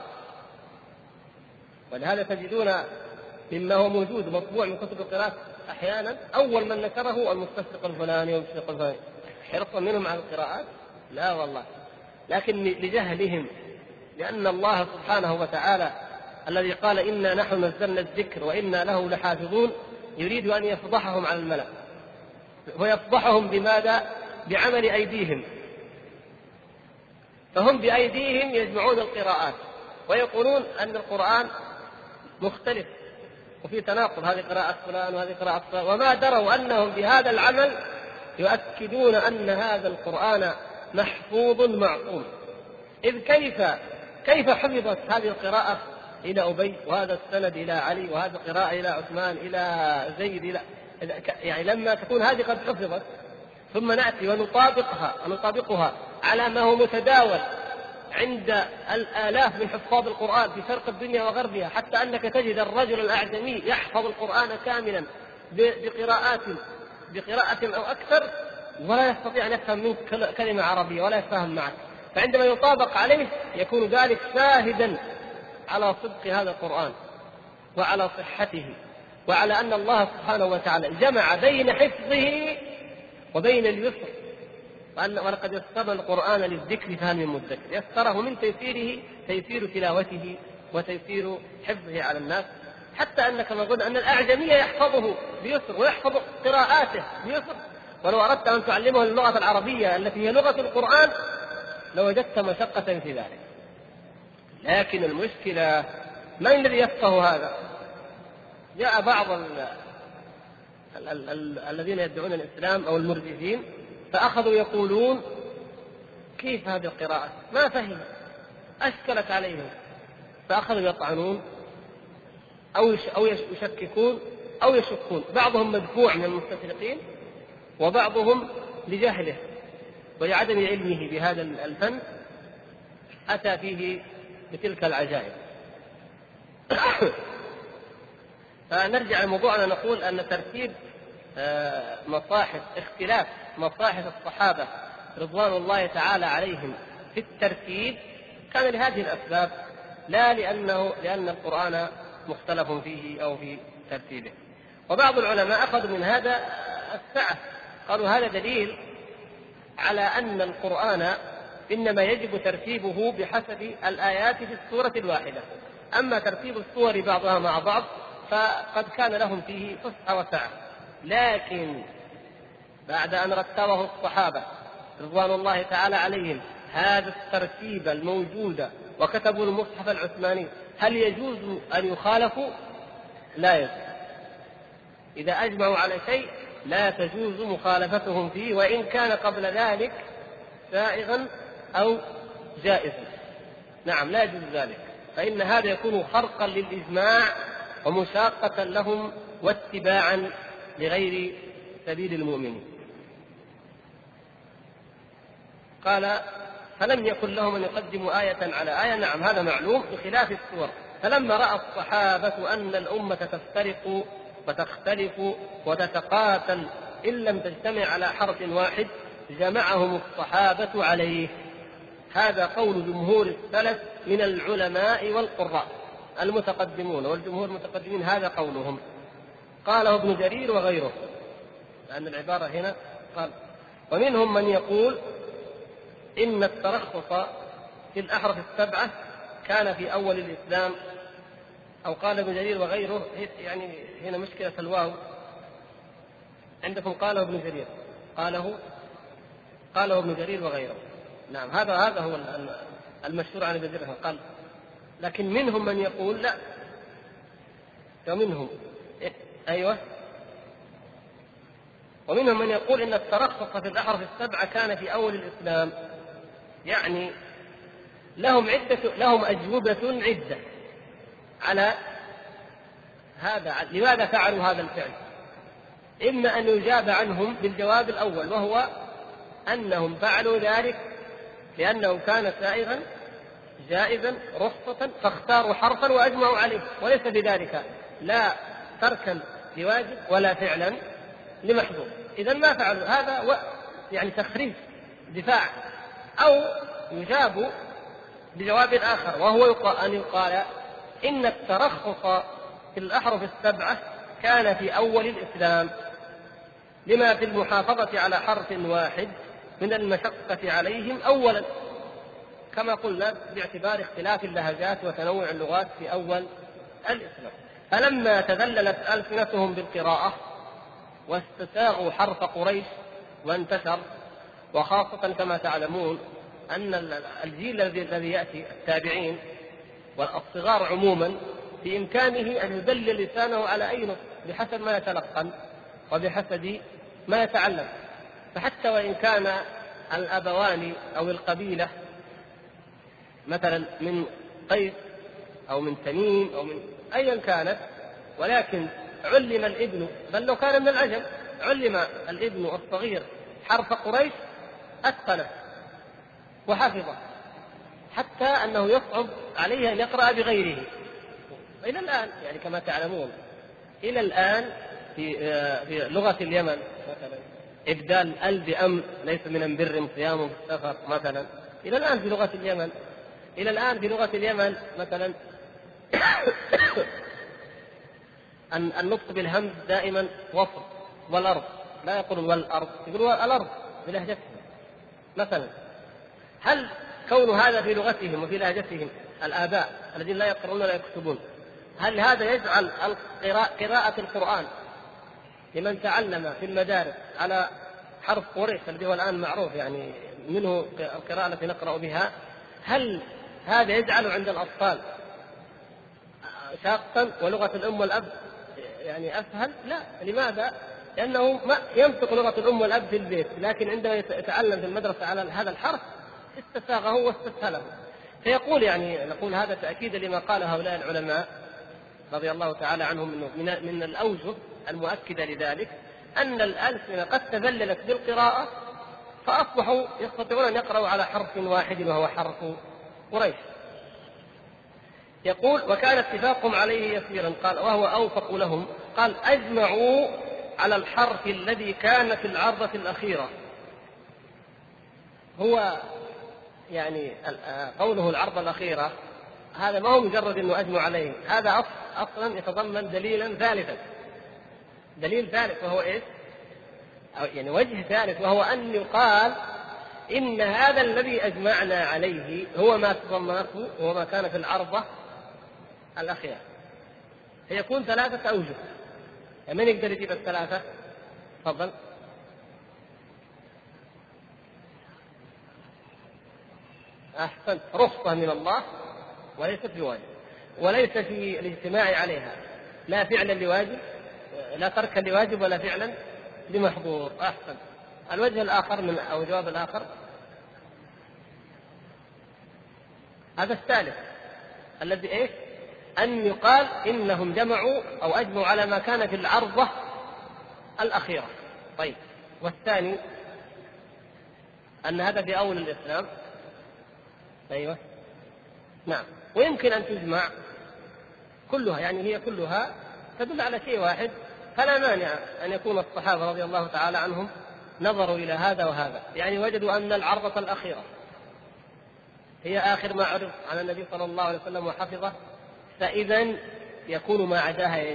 ولهذا تجدون مما هو موجود مطبوع من كتب القراءات أحيانا أول من نشره المستشرق الفلاني والمستشرق الفلاني. حرصا منهم على القراءات؟ لا والله، لكن لجهلهم، لأن الله سبحانه وتعالى الذي قال إنا نحن نزلنا الذكر وإنا له لحافظون يريد أن يفضحهم على الملأ، ويفضحهم بماذا؟ بعمل أيديهم. فهم بأيديهم يجمعون القراءات ويقولون أن القرآن مختلف وفي تناقض، هذه قراءة فلان وهذه قراءة فلان، وما دروا أنهم بهذا العمل يؤكدون أن هذا القرآن محفوظ معصوم. إذ كيف حفظت هذه القراءة إلى أبي، وهذا السند إلى علي، وهذا القراءة إلى عثمان، إلى زيد، يعني لما تكون هذه قد حفظت ثم نأتي ونطابقها على ما هو متداول عند الآلاف من حفاظ القرآن في شرق الدنيا وغربها، حتى أنك تجد الرجل الأعجمي يحفظ القرآن كاملا بقراءة أو أكثر ولا يستطيع أن يفهم منك كلمة عربية ولا يفهم معك. فعندما يطابق عليه يكون ذلك شاهدا على صدق هذا القرآن وعلى صحته، وعلى أن الله سبحانه وتعالى جمع بين حفظه وبين اليسر، ولقد يسرنا القرآن للذكر فهل من مدكر. يسره من تيسير تلاوته وتيسير حفظه على الناس، حتى أن كما قلنا أن الأعجمية يحفظه بيسر ويحفظ قراءاته بيسر. ولو أردت أن تعلمه اللغة العربية التي هي لغة القرآن لوجدت مشقة في ذلك. لكن المشكلة من الذي يفقه هذا؟ جاء بعض الذين يدعون الإسلام أو المرجفين فأخذوا يقولون كيف هذه القراءة؟ ما فهم، أشكلت عليهم، فأخذوا يطعنون أو يشككون أو يشكون. بعضهم مدفوع من المستشرقين وبعضهم لجهله ولعدم علمه بهذا الفن أتى فيه بتلك العجائب. فنرجع لموضوعنا، نقول أن ترتيب اختلاف مصاحف الصحابة رضوان الله تعالى عليهم في الترتيب كان لهذه الأسباب، لا لأن القرآن مختلف فيه أو في ترتيبه. وبعض العلماء أخذوا من هذا السعة، قالوا هذا دليل على أن القرآن إنما يجب ترتيبه بحسب الآيات في السورة الواحدة، أما ترتيب السور بعضها مع بعض فقد كان لهم فيه فسحة وسعة. لكن بعد أن رتبه الصحابة رضوان الله تعالى عليهم هذا الترتيب الموجود وكتبوا المصحف العثماني، هل يجوز أن يخالفوا؟ لا يجوز. إذا أجمعوا على شيء لا تجوز مخالفتهم فيه، وإن كان قبل ذلك سائغا أو جائزا. نعم، لا يجوز ذلك، فإن هذا يكون خرقا للإجماع ومشاقة لهم واتباعا لغير سبيل المؤمنين. قال فلم يكن لهم أن يقدموا آية على آية. نعم هذا معلوم بخلاف السور. فلما رأى الصحابة أن الأمة تفترق وتختلف وتتقاتل إن لم تجتمع على حرف واحد جمعهم الصحابة عليه. هذا قول جمهور السلف من العلماء والقراء المتقدمون، والجمهور المتقدمين هذا قولهم. قاله ابن جرير وغيره، لأن العبارة هنا قال ومنهم من يقول إن الترخص في الأحرف السبعة كان في أول الإسلام، أو قال ابن جرير وغيره. يعني هنا مشكلة الواو عندكم، قاله ابن جرير، قاله ابن جرير وغيره. نعم هذا هو المشهور عن ابن جرير قال. لكن منهم من يقول لا، ومنهم أيوة، ومنهم من يقول إن الترخص في الأحرف السبعة كان في أول الإسلام. يعني لهم أجوبة عدة على هذا، لماذا فعلوا هذا الفعل. إما أن يجاب عنهم بالجواب الأول، وهو أنهم فعلوا ذلك لأنه كان سائغا جائزا رخصة فاختاروا حرفا وأجمعوا عليه، وليس بذلك لا تركا لواجب ولا فعلا لمحظور. إذن ما فعلوا هذا يعني تخريف دفاع. أو يجاب بجواب آخر، وهو أن يقال إن الترخص في الأحرف السبعة كان في أول الإسلام لما في المحافظة على حرف واحد من المشقة عليهم أولا، كما قلنا باعتبار اختلاف اللهجات وتنوع اللغات في أول الإسلام. فلما تذللت ألسنتهم بالقراءة واستساغوا حرف قريش وانتشر، وخاصة كما تعلمون أن الجيل الذي يأتي التابعين والصغار عموما في إمكانه أن يدلل لسانه على أي نص بحسب ما يتلقن وبحسب ما يتعلم. فحتى وإن كان الأبوان أو القبيلة مثلا من قيس أو من تميم أو من أيا كانت، ولكن علم الابن، بل لو كان من العجم علم الابن الصغير حرف قريش أتقنه وحفظه، حتى أنه يصعب عليه أن يقرأ بغيره. وإلى الآن يعني كما تعلمون إلى الآن في لغة اليمن مثلا إبدال ال بأم ليس من بر صيام في السفر مثلا. إلى الآن في لغة اليمن مثلا النطق بالهمز دائما وصل، والأرض لا يقولون والأرض، يقولون الأرض بلهجتهم مثلا. هل كون هذا في لغتهم وفي لهجتهم الآباء الذين لا يقرؤون ولا يكتبون، هل هذا يجعل قراءة القرآن لمن تعلم في المدارس على حرف قريش الذي هو الآن معروف يعني منه القراءة التي نقرأ بها، هل هذا يجعل عند الأطفال شاقا ولغة الأم والأب يعني أسهل؟ لا. لماذا؟ لأنه ما ينطق لغة الأم والأب في البيت، لكن عندما يتعلم في المدرسة على هذا الحرف استساغه واستسهله. فيقول يعني نقول هذا تأكيد لما قال هؤلاء العلماء رضي الله تعالى عنهم من الأوجه المؤكدة لذلك أن الألسنة قد تذللت بالقراءة فأصبحوا يستطيعون أن يقرأوا على حرف واحد وهو حرف قريش. يقول وكان اتفاقهم عليه يسيرا، قال وهو أوفق لهم، قال أجمعوا على الحرف الذي كان في العرضة الأخيرة. هو يعني قوله العرضة الأخيرة هذا ما هو مجرد أنه أجمع عليه، هذا أصلا يتضمن دليلا ثالثا، دليل ثالث وهو إيش؟ يعني وجه ثالث، وهو أن يقال إن هذا الذي أجمعنا عليه هو ما تضمنته وهو ما كان في العرضة الأخيرة. فيكون ثلاثة أوجه. من يقدر يجيب الثلاثة؟ تفضل. أحسنت، رخصة من الله وليست بواجب، وليس في الاجتماع عليها لا فعلا لواجب لا تركا لواجب ولا فعلا لمحظور. أحسن. الوجه الآخر من أو الجواب الآخر هذا الثالث الذي إيش؟ أن يقال إنهم جمعوا أو أجمعوا على ما كان في العرضة الأخيرة، طيب، والثاني أن هذا في أول الإسلام. أيوة نعم، ويمكن أن تجمع كلها، يعني هي كلها تدل على شيء واحد، فلا مانع أن يكون الصحابة رضي الله تعالى عنهم نظروا إلى هذا وهذا، يعني وجدوا أن العرضة الأخيرة هي آخر ما عرف عن النبي صلى الله عليه وسلم وحفظه، فإذا يكون ما عداها إيش؟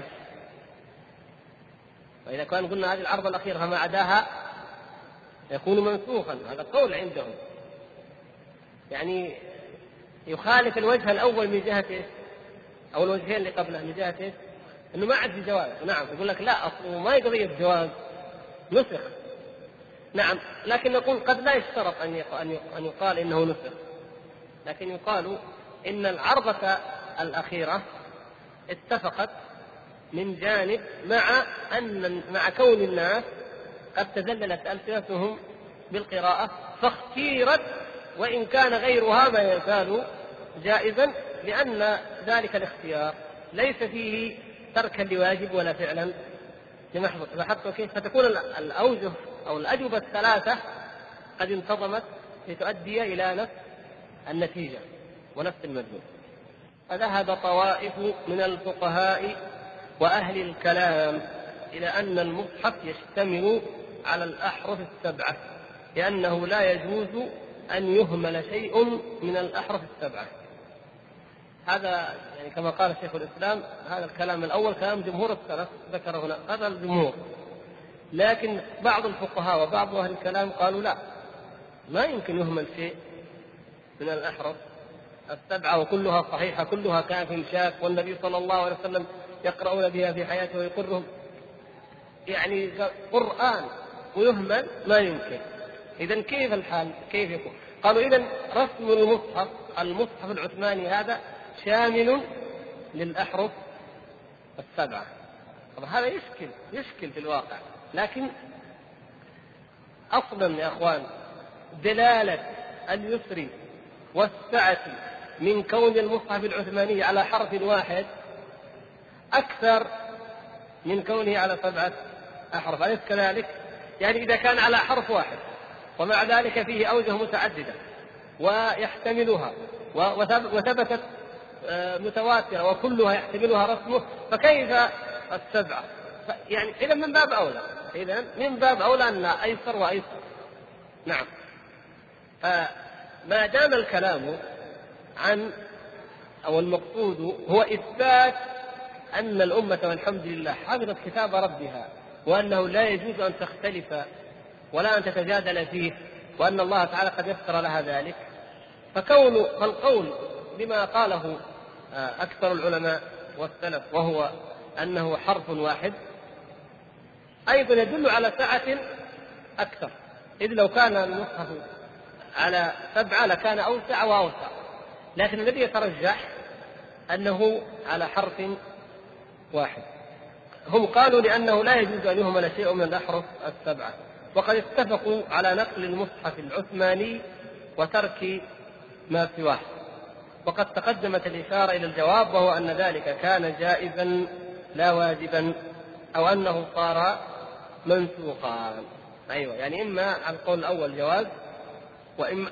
وإذا كان قلنا هذه العرضة الأخيرة فما عداها يكون منسوخا، هذا قول عندهم، يعني يخالف الوجه الأول من جهة إيش؟ أو الوجهين اللي قبله من جهة إيش؟ إنه ما عاد في جواز. نعم، يقول لك لا، أصله ما قضية جواز، نسخ. نعم، لكن نقول قد لا يشترط أن يقال إنه نسخ، لكن يقال إن العرضة الأخيرة اتفقت من جانب مع كون الناس قد تذللت ألسنتهم بالقراءة فاختيرت، وإن كان غيرها ما يزال جائزا، لأن ذلك الاختيار ليس فيه تركا لواجب ولا فعلا لمحظ. لاحظتوا كيف؟ فتكون الأوجه أو الأجوبة الثلاثة قد انتظمت لتؤدي إلى نفس النتيجة ونفس المدلول. فذهب طوائف من الفقهاء وأهل الكلام إلى أن المصحف يشتمل على الأحرف السبعة، لأنه لا يجوز أن يهمل شيء من الأحرف السبعة. هذا يعني كما قال شيخ الإسلام، هذا الكلام الأول كلام جمهور السلف ذكر هنا، هذا الجمهور. لكن بعض الفقهاء وبعض أهل الكلام قالوا لا، ما يمكن يهمل شيء من الأحرف السبعة، وكلها صحيحة، كلها كاف شاف، والنبي صلى الله عليه وسلم يقرؤون بها في حياته ويقرهم، يعني قرآن ويهمل ما يمكن. إذن كيف الحال؟ كيف يكون؟ قالوا إذن رسم المصحف العثماني هذا شامل للأحرف السبعة. طب هذا يشكل في الواقع، لكن أصلا يا أخوان دلالة اليسر والسعة من كون المصحف العثماني على حرف واحد أكثر من كونه على 7 أحرف، أليس كذلك؟ يعني إذا كان على حرف واحد ومع ذلك فيه أوجه متعددة ويحتملها وثبتت متواترة وكلها يحتملها رسمه، فكيف 7؟ يعني إذا من باب أولى أن أيسر وأيسر. نعم، فما دام الكلام عن أو المقصود هو إثبات أن الأمة والحمد لله حفظت كتاب ربها، وأنه لا يجوز أن تختلف ولا أن تتجادل فيه، وأن الله تعالى قد يسر لها ذلك، فالقول بما قاله أكثر العلماء والسلف وهو أنه حرف واحد أيضا يدل على سعة أكثر، إذ لو كان المصحف على 7 لكان أوسع وأوسع، لكن الذي يترجح أنه على حرف واحد. هم قالوا لأنه لا يجوز أن يهمل شيء من الأحرف 7، وقد اتفقوا على نقل المصحف العثماني وترك ما سواه، وقد تقدمت الإشارة إلى الجواب، وهو أن ذلك كان جائزا لا واجبا، أو أنه صار منسوخا. أيوة، يعني إما على القول الأول جواز، وإما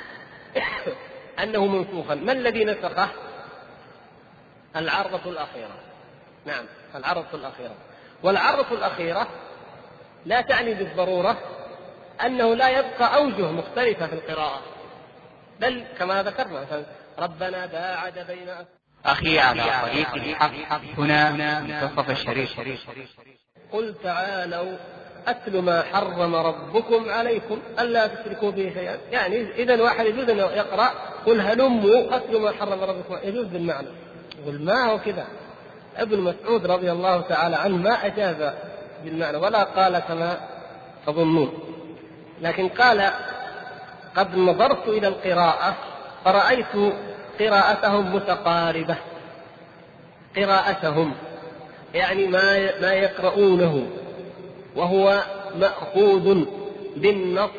أنه منسوخا. ما الذي نسخه؟ العرضة الأخيرة. نعم، العرضة الأخيرة. والعرضة الأخيرة لا تعني بالضرورة أنه لا يبقى أوجه مختلفة في القراءة، بل كما ذكرنا مثلا ربنا باعد بين أخي على طريق الحق هنا منتصف الشريف. قل تعالوا أتل ما حرم ربكم عليكم ألا تشركوا به شيئا. يعني إذا واحد يجوز أن يقرأ قل هلموا أتل ما حرم ربكم، يجوز بالمعنى. يقول ما هو كذا. ابن مسعود رضي الله تعالى عنه ما أجاز بالمعنى ولا قال كما تظنون، لكن قال قد نظرت إلى القراءة فرأيت قراءتهم متقاربة. قراءتهم يعني ما يقرؤونه وهو مأخوذ بالنص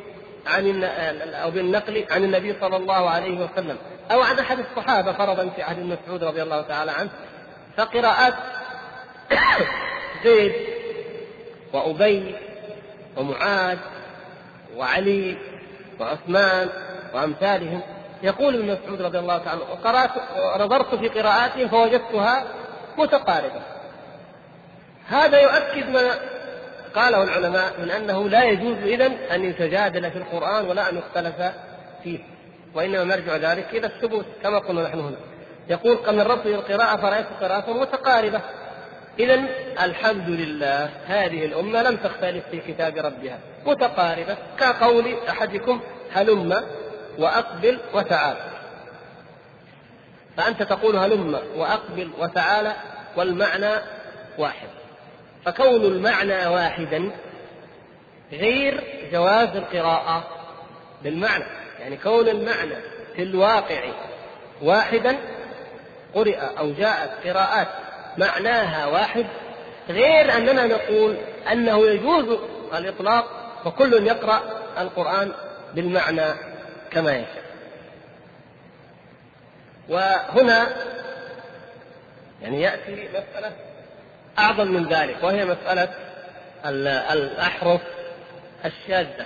أو بالنقل عن النبي صلى الله عليه وسلم أو عن أحد الصحابة فرضا في عهد مسعود رضي الله تعالى عنه. فقراءات زيد وأبي ومعاذ وعلي وعثمان وأمثالهم. يقول ابن مسعود رضي الله تعالى نظرت في قراءاتهم فوجدتها متقاربة. هذا يؤكد ما قاله العلماء من أنه لا يجوز إذن أن يتجادل في القرآن ولا أن يختلف فيه، وإنما مرجع ذلك إلى الثبوت كما قلنا نحن هنا. يقول قال الرب القراءة فرأيت قراءة متقاربة. إذن الحمد لله هذه الأمة لم تختلف في كتاب ربها، متقاربة كقول أحدكم هلم وأقبل وتعال، فأنت تقول هلم وأقبل وتعالى والمعنى واحد، فكون المعنى واحدا غير جواز القراءة بالمعنى، يعني كون المعنى في الواقع واحدا قرئ أو جاءت قراءات معناها واحد، غير أننا نقول أنه يجوز الإطلاق وكل يقرأ القرآن بالمعنى كما يشاء. وهنا يعني يأتي مسألة أعظم من ذلك، وهي مسألة الأحرف الشاذة.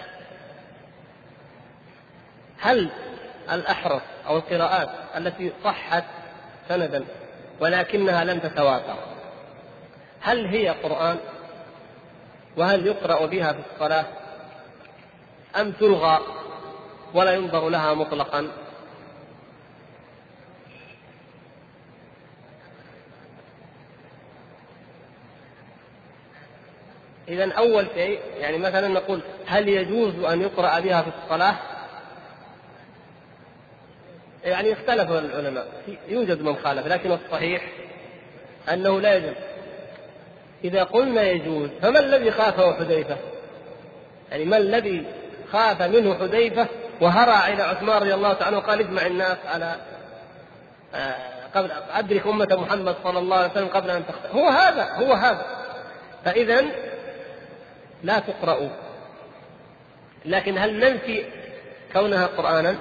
هل الأحرف أو القراءات التي صحت سندا ولكنها لم تتواتر هل هي قرآن؟ وهل يقرأ بها في الصلاة أم تلغى ولا ينظر لها مطلقا؟ إذن أول شيء يعني مثلا نقول هل يجوز أن يقرأ بها في الصلاة؟ يعني اختلف العلماء، يوجد من خالف، لكن الصحيح أنه لا يجوز. إذا قلنا يجوز فما الذي خافه حذيفة؟ يعني ما الذي خاف منه حذيفة وهرع إلى عثمان رضي الله تعالى وقال اجمع الناس على قبل أدرك أمة محمد صلى الله عليه وسلم قبل أن تختار؟ هو هذا. فإذن لا تقرأوا، لكن هل ننفي كونها قرآنا؟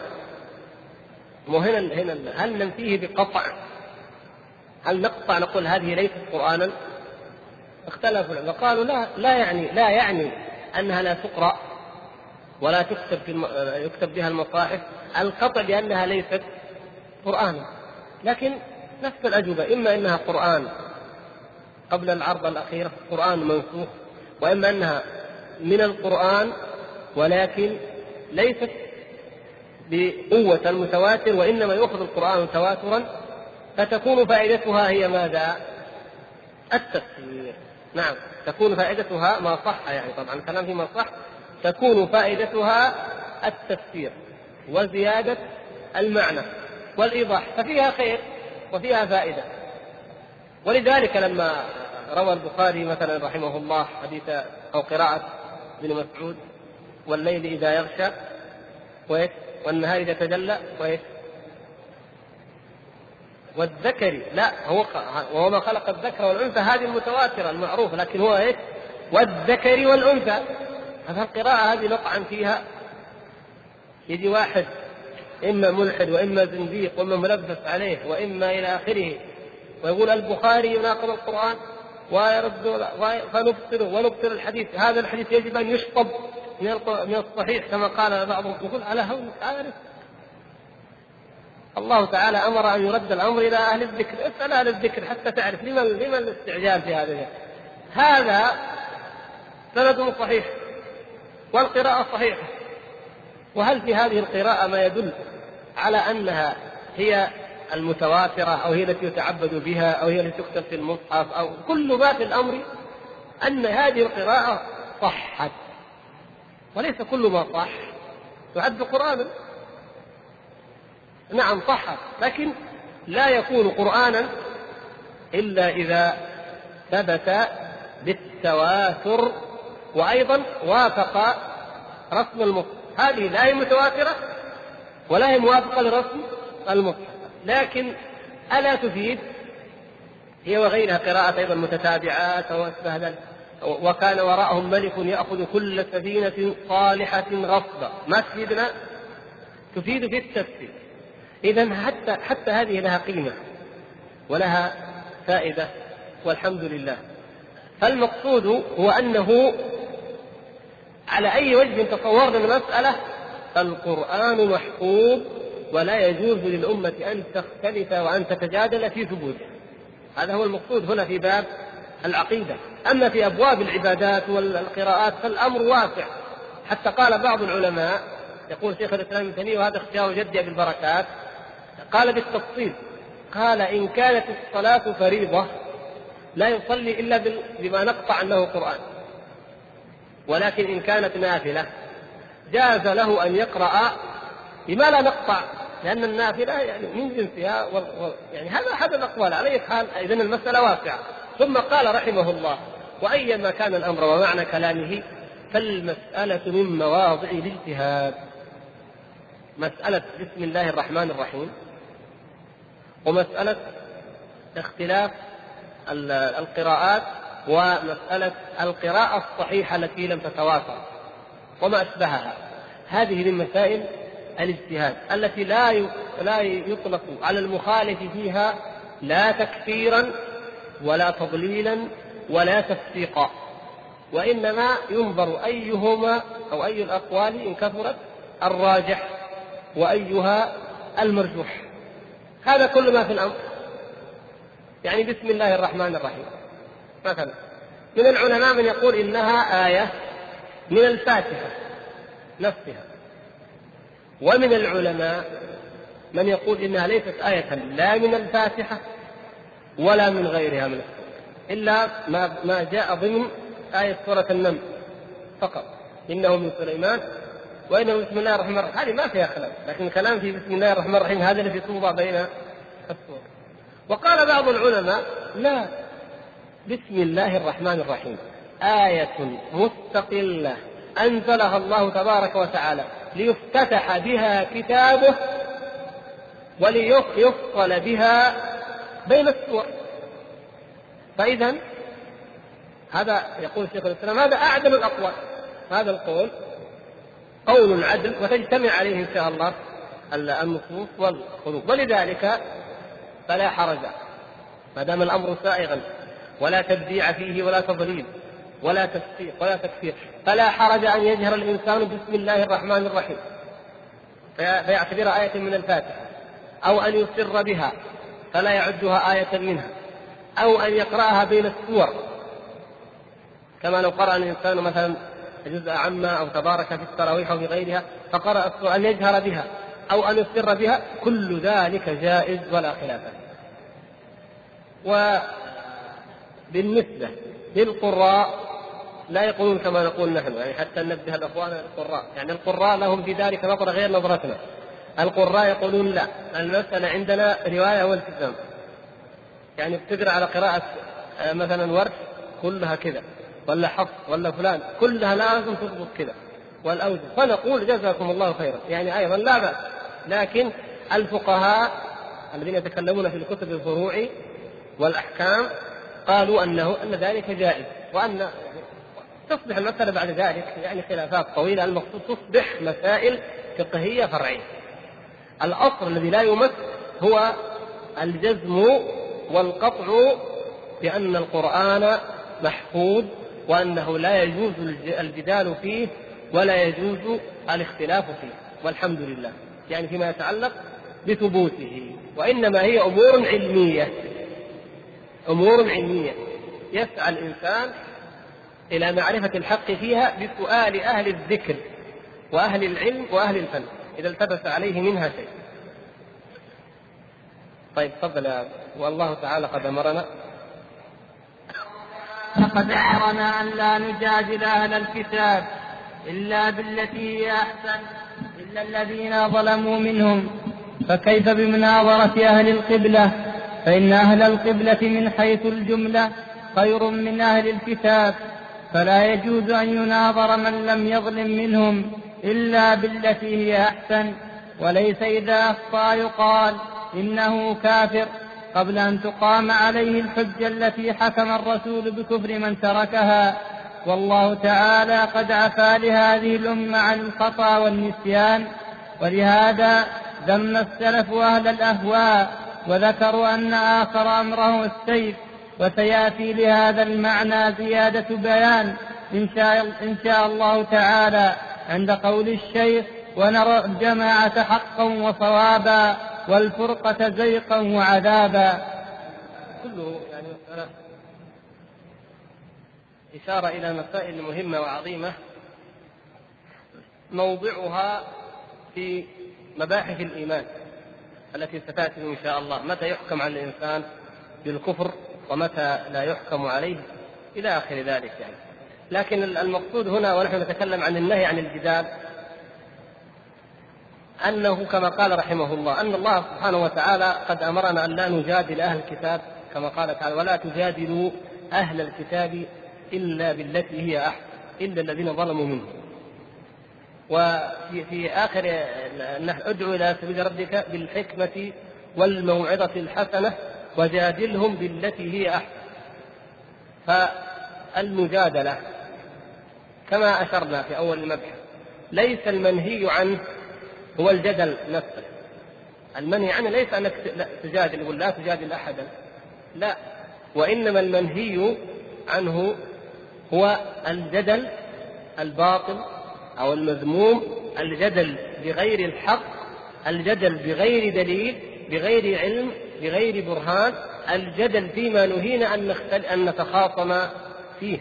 هنا هل ننفيه بقطع؟ هل نقطع نقول هذه ليست قرآنا؟ اختلفوا وقالوا لا يعني أنها لا تقرأ ولا يكتب بها المصاحف، القطع بأنها ليست قرآنا. لكن نفس الأجوبة، إما أنها قرآن قبل العرض الأخيرة قرآن منسوخ، وإما أنها من القرآن ولكن ليست بقوة المتواتر، وإنما يأخذ القرآن تواترا، فتكون فائدتها هي ماذا؟ التفسير. نعم، تكون فائدتها ما صح، يعني طبعا الكلام فيما صح، تكون فائدتها التفسير وزيادة المعنى والإيضاح، ففيها خير وفيها فائدة. ولذلك لما روى البخاري مثلا رحمه الله حديث أو قراءة ابن مسعود والليل إذا يغشى والنهار إذا تجلى والذكر، لا هو ما خلق الذكر والأنثى، هذه المتواترة المعروفة، لكن هو والذكر والأنثى. هذه القراءة هذه نطعن فيها، يجي واحد إما ملحد وإما زنديق وإما ملبس عليه وإما إلى آخره ويقول البخاري يناقض القرآن ويرد فنبطله ونبطل الحديث، هذا الحديث يجب أن يشطب من الصحيح كما قال بعضهم. يقول على هونك عارف الله تعالى أمر أن يرد الأمر إلى أهل الذكر، اسأل أهل الذكر حتى تعرف لما الاستعجال في هذا سند صحيح والقراءة صحيحة. وهل في هذه القراءة ما يدل على أنها هي المتواترة أو هي التي يتعبد بها أو هي التي تكتب في المصحف أو كل ما في الأمر أن هذه القراءة صحت، وليس كل ما صح يعد قرآنا. نعم صحت، لكن لا يكون قرآنا إلا إذا ثبت بالتواتر وأيضا وافق رسم المصحف. هذه لا هي متواترة ولا هي موافقة لرسم المصحف، لكن ألا تفيد هي وغيرها قراءة أيضا متتابعات وأشبه ذلك. وكان وراءهم ملك يأخذ كل سفينة صالحة غصبا، ما تفيدنا؟ تفيد في التفسير. إذن حتى هذه لها قيمة ولها فائدة والحمد لله. فالمقصود هو أنه على أي وجه تصورنا المسألة القرآن محفوظ ولا يجوز للأمة أن تختلف وأن تتجادل في ثبوته. هذا هو المقصود هنا في باب العقيدة. أما في أبواب العبادات والقراءات فالأمر واسع، حتى قال بعض العلماء، يقول شيخ الإسلام ابن تيمية وهذا اختيار جدي أبي البركات، قال بالتفصيل، قال إن كانت الصلاة فريضة لا يصلي إلا بما نقطع أنه قرآن، ولكن إن كانت نافلة جاز له أن يقرأ بما لا نقطع، لأن النافلة يعني من جنسها يعني هذا الأقوال على أي حال. إذن المسألة واسعة. ثم قال رحمه الله: وأيما كان الأمر ومعنى كلامه فالمسألة من مواضع الاجتهاد. مسألة بسم الله الرحمن الرحيم ومسألة اختلاف القراءات ومسألة القراءة الصحيحة التي لم تتواتر وما أشبهها، هذه من مسائل الاجتهاد التي لا يطلق على المخالف فيها لا تكفيرا ولا تضليلا ولا تفسيقا، وإنما ينظر أيهما أو أي الأقوال إن كثرت الراجح وأيها المرجوح. هذا كل ما في الأمر. يعني بسم الله الرحمن الرحيم مثلا، من العلماء من يقول إنها آية من الفاتحة نفسها، ومن العلماء من يقول إنها ليست آية لا من الفاتحة ولا من غيرها من إلا ما جاء ضمن آية سورة النمل فقط، إنه من سليمان وإنه بسم الله الرحمن الرحيم. هذه ما فيها كلام، لكن الكلام في بسم الله الرحمن الرحيم هذا الذي توضع بين السور. وقال بعض العلماء لا، بسم الله الرحمن الرحيم آية مستقلة أنزلها الله تبارك وتعالى ليفتتح بها كتابه وليفصل بها بين السور. فإذا هذا يقول شيخ الإسلام هذا أعدل الأقوال، هذا القول قول عدل وتجتمع عليه إن شاء الله النصوص والخروج. ولذلك فلا حرج ما دام الأمر سائغا ولا تبديع فيه ولا تضليل ولا تفسيق ولا تكفير، فلا حرج أن يجهر الإنسان بسم الله الرحمن الرحيم فيعتبرها آية من الفاتحة، أو أن يسر بها فلا يعدها آية منها، أو أن يقرأها بين السور كما لو قرأ الإنسان مثلا جزء عما أو تبارك في التراويح أو في غيرها فقرأ السور، أن يجهر بها أو أن يسر بها، كل ذلك جائز ولا خلاف. وبالنسبة للقراء لا يقولون كما نقول نحن، يعني حتى ننبه الأخوان القراء، يعني القراء لهم في ذلك نظرة غير نظرتنا. القراء يقولون لا، المسألة عندنا رواية والتزام، يعني بتقرأ على قراءة مثلا ورش كلها كذا، ولا حفص ولا فلان كلها لازم تضبط كذا والأوجه، فنقول جزاكم الله خيرا، يعني أيضا لا بأس. لكن الفقهاء الذين يتكلمون في الكتب الفروع والأحكام قالوا أن ذلك جائز، وأن تصبح المسألة بعد ذلك يعني خلافات طويلة، المقصود تصبح مسائل فقهية فرعية. الأصل الذي لا يمس هو الجزم والقطع بأن القرآن محفوظ وأنه لا يجوز الجدال فيه ولا يجوز الاختلاف فيه، والحمد لله، يعني فيما يتعلق بثبوته. وإنما هي أمور علمية يسعى الإنسان إلى معرفة الحق فيها بسؤال أهل الذكر وأهل العلم وأهل الفن إذا التبس عليه منها شيء. طيب تفضل يا أبو. والله تعالى قد أمرنا أن لا نجادل أهل الكتاب إلا بالتي هي أحسن إلا الذين ظلموا منهم، فكيف بمناظرة أهل القبلة؟ فإن أهل القبلة من حيث الجملة خير من أهل الكتاب، فلا يجوز أن يناظر من لم يظلم منهم إلا بالتي هي أحسن. وليس إذا أخطأ يقال إنه كافر قبل أن تقام عليه الحجة التي حكم الرسول بكفر من تركها. والله تعالى قد عفا لهذه الأمة عن الخطأ والنسيان، ولهذا ذم السلف أهل الأهواء وذكروا أن آخر أمره السيف. وسيأتي لهذا المعنى زيادة بيان إن شاء الله تعالى عند قول الشيخ: ونرى الجماعة حقا وصوابا والفرقة زيقا وعذابا. كله يعني مسألة إشارة إلى مسائل مهمة وعظيمة موضعها في مباحث الإيمان التي ستأتي إن شاء الله، متى يحكم على الإنسان بالكفر ومتى لا يحكم عليه إلى آخر ذلك يعني. لكن المقصود هنا ونحن نتكلم عن النهي عن الجدال أنه كما قال رحمه الله أن الله سبحانه وتعالى قد أمرنا أن لا نجادل أهل الكتاب كما قال تعالى: ولا تجادلوا أهل الكتاب إلا بالتي هي أحسن إلا الذين ظلموا منهم. وفي آخر: ادعو إلى سبيل ربك بالحكمة والموعظة الحسنة وجادلهم بالتي هي أحسن. فالمجادلة كما أشرنا في أول المبحث ليس المنهي عنه هو الجدل نفسه. المنهي عنه ليس أنك تجادل ولا تجادل أحدا، لا، وإنما المنهي عنه هو الجدل الباطل أو المذموم، الجدل بغير الحق، الجدل بغير دليل، بغير علم، بغير برهان، الجدل فيما نهينا أن نتخاصم فيه.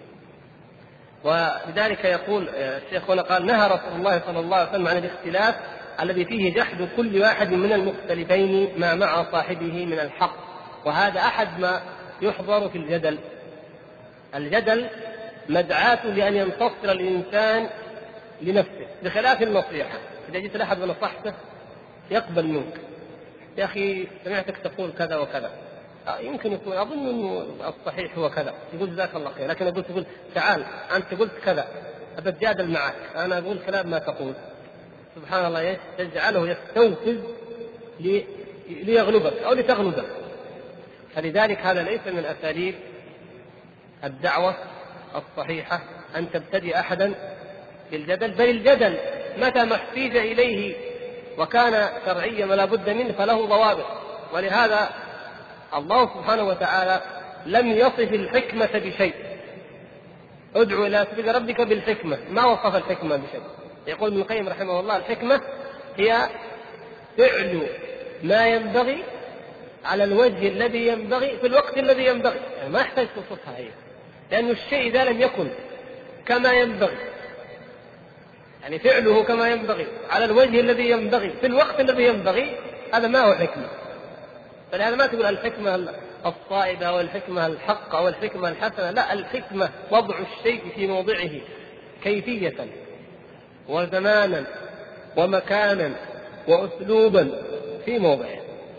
ولذلك يقول الشيخ هنا قال: نهى رسول الله صلى الله عليه وسلم عن الاختلاف الذي فيه جحد كل واحد من المختلفين ما مع صاحبه من الحق. وهذا أحد ما يحضر في الجدل. الجدل مدعاة لأن ينتصر الإنسان لنفسه بخلاف النصيحة. إذا جئت لأحد ونصحته يقبل منك: يا أخي سمعتك تقول كذا وكذا، يمكن يكون أظن أنه الصحيح هو كذا، يقول جزاك الله خير. لكن تقول تعال أنت قلت كذا، أتجادل معك، أنا أقول كلام ما تقول. سبحان الله، تجعله يستوفز ليغلبك أو لتغلبك. فلذلك هذا ليس من أساليب الدعوة الصحيحة أن تبتدي أحدا بالجدل، بل الجدل متى ما احتيج إليه وكان شرعيا ولا بد منه فله ضوابط. ولهذا الله سبحانه وتعالى لم يصف الحكمة بشيء. ادعو إلى سبيل ربك بالحكمة، ما وصف الحكمة بشيء. يقول ابن القيم رحمه الله: الحكمة هي فعل ما ينبغي على الوجه الذي ينبغي في الوقت الذي ينبغي. يعني ما يحتاج توصفها هي، لأن الشيء إذا لم يكن كما ينبغي، يعني فعله كما ينبغي على الوجه الذي ينبغي في الوقت الذي ينبغي، هذا ما هو حكمة. فلهذا ما تقول الحكمة الصائبة أو الحكمة الحق أو الحكمة الحسنة، لا، الحكمة وضع الشيء في موضعه كيفية وزمانا ومكانا وأسلوبا في موضعه.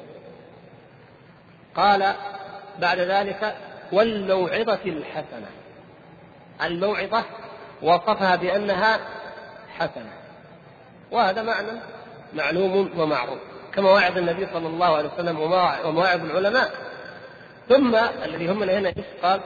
قال بعد ذلك: والموعظة الحسنة. الموعظة وصفها بأنها حسنة، وهذا معنى معلوم ومعروف كمواعظ النبي صلى الله عليه وسلم ومواعظ العلماء. ثم الذي هم هنا قال: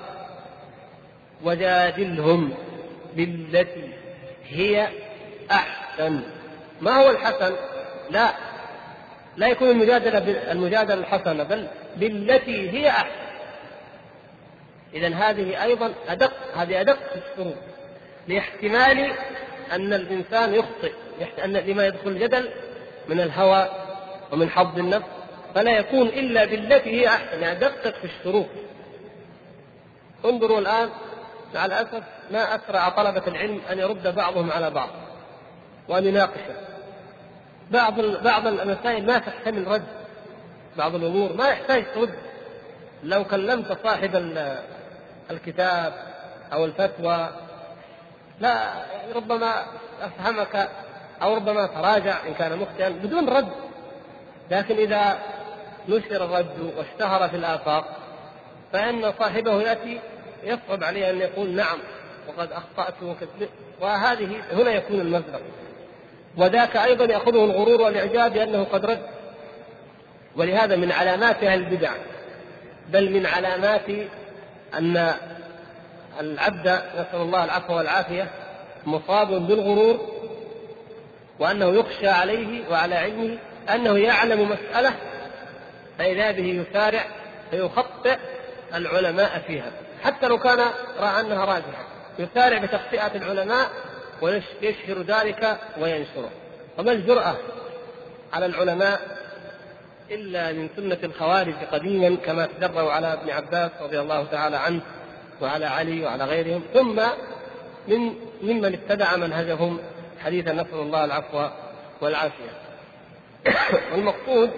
وجادلهم بالتي هي أحسن. ما هو الحسن؟ لا يكون المجادلة الحسنة، بل بالتي هي أحسن. إذن هذه أيضا أدق في الشروط، لاحتمال أن الإنسان يخطئ، أن لما يدخل الجدل من الهوى ومن حظ النفس، فلا يكون إلا بالتي هي أحسن. يعني دقق في الشروط. انظروا الآن مع الأسف ما أسرع طلبة العلم أن يرد بعضهم على بعض وأن يناقشه. بعض المسائل ما تحتمل رد، بعض الأمور ما يحتاج ترد. لو كلمت صاحب الكتاب أو الفتوى لا ربما أفهمك أو ربما تراجع إن كان مخطئا بدون رد. لكن إذا نشر الرد واشتهر في الآفاق فإن صاحبه يأتي يصعب عليه أن يقول نعم وقد أخطأت وكذبت، وهذه هنا يكون المزلق. وذاك أيضا يأخذه الغرور والإعجاب بأنه قد رد. ولهذا من علامات أهل البدع، بل من علامات أن العبد نسأل الله العفو والعافية مصاب بالغرور، وأنه يخشى عليه وعلى علمه أنه يعلم مسألة فإذا به يسارع فيخطئ العلماء فيها حتى لو كان رأى أنها راجحة. يسارع بتخطئة العلماء ويشهر ذلك وينشره. وما الجرأة على العلماء إلا من سنة الخوارج قديما، كما تجروا على ابن عباس رضي الله تعالى عنه وعلى علي وعلى غيرهم، ثم ممن اتبع منهجهم حديثا، نسأل الله العفو والعافية. والمقصود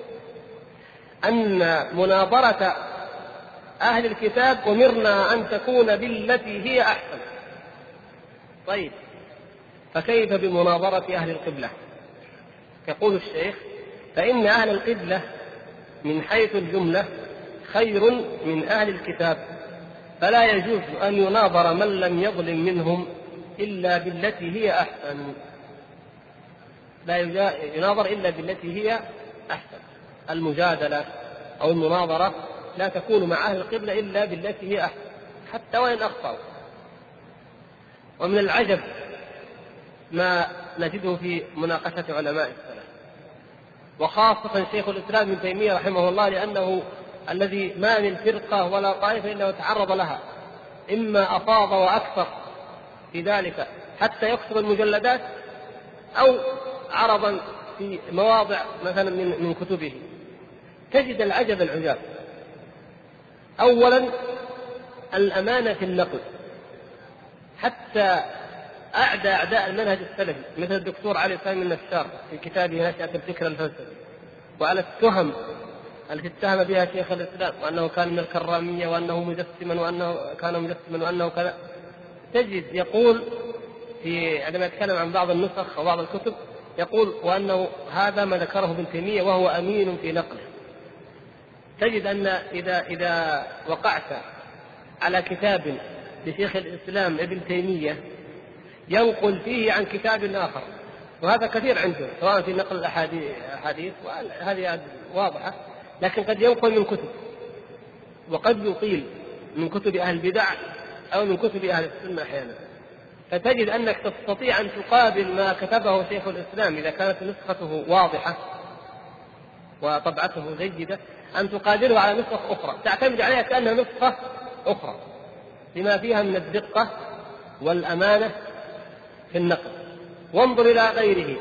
أن مناظرة أهل الكتاب أمرنا أن تكون بالتي هي أحسن. طيب، فكيف بمناظرة أهل القبلة؟ يقول الشيخ: فإن أهل القبلة من حيث الجملة خير من أهل الكتاب، فلا يجوز أن يناظر من لم يظلم منهم إلا بالتي هي أحسن. لا يناظر إلا بالتي هي أحسن. المجادلة أو المناظرة لا تكون مع أهل القبلة إلا بالتي هي أحسن، حتى وإن أخطأوا. ومن العجب ما نجده في مناقشة علماء السلف، وخاصة شيخ الإسلام ابن تيمية رحمه الله، لأنه الذي ما من فرقة ولا طائفة إلا وتعرض لها، إما أفاض وأكثر في ذلك حتى يكتب المجلدات، أو عرضا في مواضع مثلا من كتبه. تجد العجب العجاب. أولا الأمانة في النقل، حتى أعداء المنهج السلفي مثل الدكتور علي سامي النشار في كتابه نشأة الفكر الفلسفي، وعلى التهم التي اتهم بها شيخ الإسلام، وأنه كان من الكرامية، وأنه مجسما، وأنه كان مجسما، وأنه كذا. تجد يقول عندما يتكلم عن بعض النسخ وبعض الكتب يقول وأنه هذا ما ذكره ابن تيمية وهو أمين في نقله. تجد أن إذا وقعت على كتاب لشيخ الإسلام ابن تيمية ينقل فيه عن كتاب آخر، وهذا كثير عنده سواء في نقل الأحاديث، وهذه واضحة، لكن قد ينقل من كتب، وقد يطيل من كتب أهل البدع أو من كتب أهل السنة أحيانا. فتجد أنك تستطيع أن تقابل ما كتبه شيخ الإسلام إذا كانت نسخته واضحة وطبعته جيدة، أن تقابله على نسخ أخرى تعتمد عليها كأنها نسخة أخرى، بما فيها من الدقة والأمانة في النقل. وانظر إلى غيره،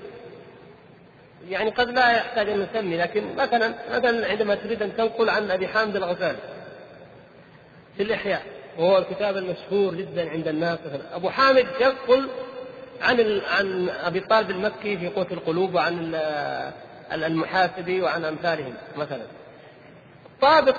يعني قد لا يحتاج أن نسمي، لكن مثلا عندما تريد أن تنقل عن أبي حامد الغزالي في الإحياء، وهو الكتاب المشهور جدا عند الناس، أبو حامد ينقل عن أبي طالب المكي في قوت القلوب، وعن المحاسبي، وعن أمثالهم مثلا. طابق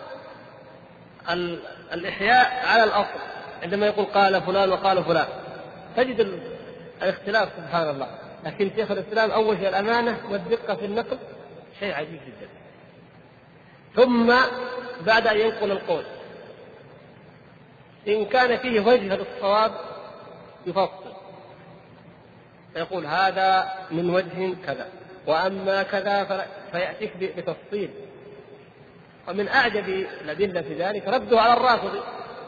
الإحياء على الأصل عندما يقول قال فلان وقال فلان، تجد الاختلاف سبحان الله. لكن شيخ الإسلام أول شيء الأمانة والدقة في النقل، شيء عجيب جدا. ثم بعد أن ينقل القول إن كان فيه وجه للصواب يفصل، فيقول هذا من وجه كذا، وأما كذا فيأتيك بتفصيل. ومن أعجب الأدلة في ذلك رده على الرافضي،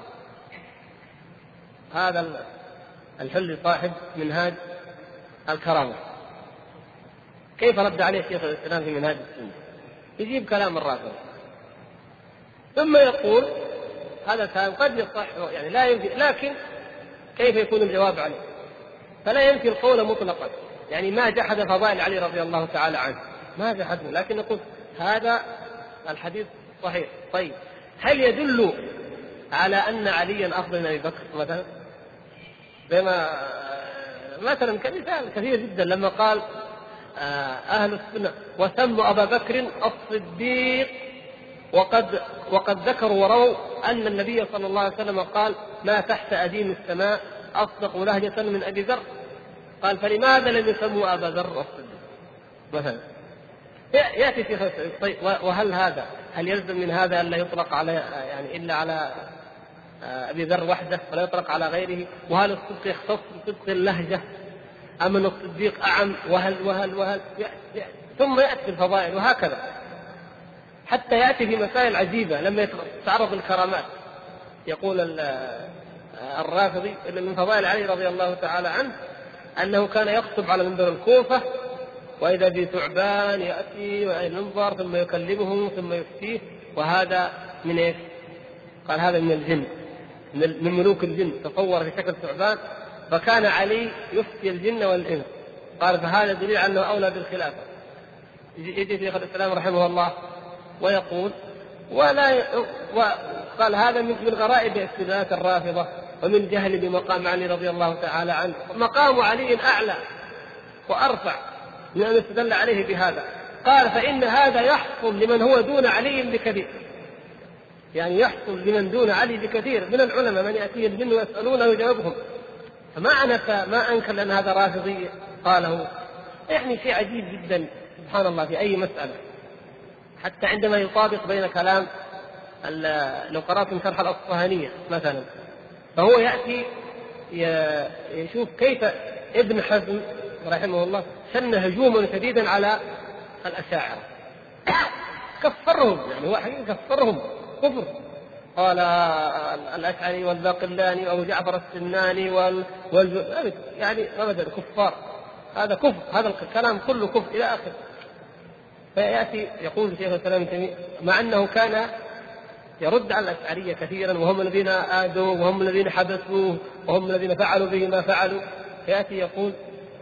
هذا الحل صاحب منهاج الكرامة، كيف رد عليه شيخ الإسلام في منهاج السنة؟ يجيب كلام الرافضي ثم يقول هذا كلام قد يصح، يعني لا يمكن، لكن كيف يكون الجواب عليه؟ فلا ينفي القول مطلقا، يعني ما جحد فضائل علي رضي الله تعالى عنه، ما جحده، لكن يقول هذا الحديث صحيح. طيب، هل يدل على أن عليا أفضل من أبي بكر مثلا؟ بما مثلا كمثال كثير جدا لما قال أهل السنة وسموا أبا بكر الصديق، وقد ذكروا ورووا أن النبي صلى الله عليه وسلم قال ما تحت أديم السماء أصدق لهجة من أبي ذر. قال فلماذا لم يسموا أبا ذر الصديق مثلا؟ يأتي في طيب، وهل يلزم من هذا أن لا يطلق على يعني إلا على أبي ذر وحده ولا يطلق على غيره؟ وهل الصدق يختص بصدق اللهجة أم أن الصديق أعم؟ وهل ثم يأتي الفضائل، وهكذا حتى يأتي في مسائل عجيبة. لما يتعرض الكرامات يقول الرافضي إن من فضائل علي رضي الله تعالى عنه أنه كان يخطب على منبر الكوفة، وإذا بثعبان يأتي وينظر ثم يكلمه ثم يفتيه، وهذا من إيش؟ قال هذا من الجن. من ملوك الجن تصور في شكل ثعبان، فكان علي يفتي الجن والإنس. قال فهذا دليل أنه أولى بالخلافة. يجي شيخ الإسلام رحمه الله ويقول وقال هذا من غرائب استدلالات الرافضة ومن جهل بمقام علي رضي الله تعالى عنه. مقام علي أعلى وأرفع من أن يستدل عليه بهذا. قال فإن هذا يحصل لمن هو دون علي بكثير، يعني يحصل لمن دون علي بكثير من العلماء من يأتيه الجن ويسألونه ويجاوبهم. ما أنكر أن هذا رافضي قاله، يعني شيء عجيب جدا سبحان الله في أي مسألة، حتى عندما يطابق بين كلام لو قرأتم شرح الأصفهانية مثلا، فهو يأتي يشوف كيف ابن حزم رحمه الله شن هجوما شديدا على الأشاعرة، كفرهم، يعني هو حقيقة كفرهم كفر. قال الأشعري والباقلاني وأبو جعفر السمناني يعني أبدا كفار، هذا كفر، هذا الكلام كله كفر إلى آخر. فيأتي يقول شيخ الإسلام ابن تيمية مع أنه كان يرد على الأشعرية كثيرا، وهم الذين آذوا وهم الذين حبسوه وهم الذين فعلوا به ما فعلوا، فيأتي يقول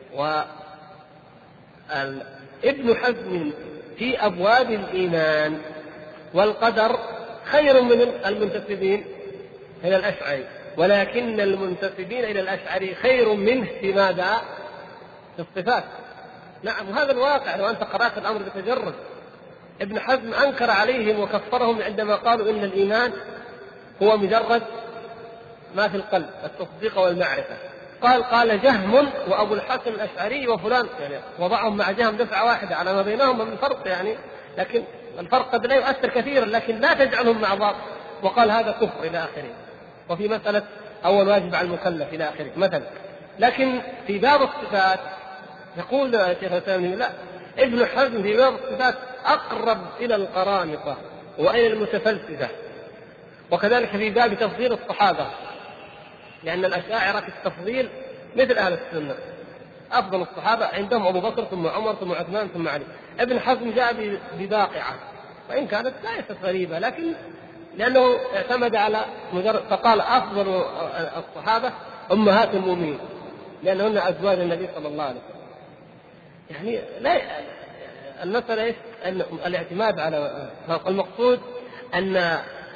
ابن حزم في أبواب الإيمان والقدر خير من المنتسبين إلى الأشعري، ولكن المنتسبين إلى الأشعري خير منه في ماذا؟ في الصفات. نعم، وهذا الواقع. لو أنت قرأت الأمر بتجرد، ابن حزم أنكر عليهم وكفرهم عندما قالوا إن الإيمان هو مجرد ما في القلب، التصديق والمعرفة. قال جهم وأبو الحسن الأشعري وفلان، يعني وضعهم مع جهم دفعة واحدة على ما بينهم من فرق، يعني لكن الفرق قد لا يؤثر كثيرا، لكن لا تجعلهم مع بعض. وقال هذا كفر إلى آخره. وفي مسألة أول واجب على المكلف إلى آخره مثلا. لكن في باب الصفات يقول شيخ الإسلام لا، ابن حزم في باب الصفات أقرب إلى القرامطة وإلى المتفلسفة. وكذلك في باب تفضيل الصحابة، لأن الأشاعرة في التفضيل مثل أهل السنة، أفضل الصحابة عندهم أبو بكر ثم عمر ثم عثمان ثم علي. ابن حزم جاء بباقعة وإن كانت ليست غريبة، لكن لأنه اعتمد على مجرد، فقال أفضل الصحابة أمهات المؤمنين لأنهن أزواج النبي صلى الله عليه وسلم. يعني لا، المسألة إيش؟ أن الاعتماد على المقصود أن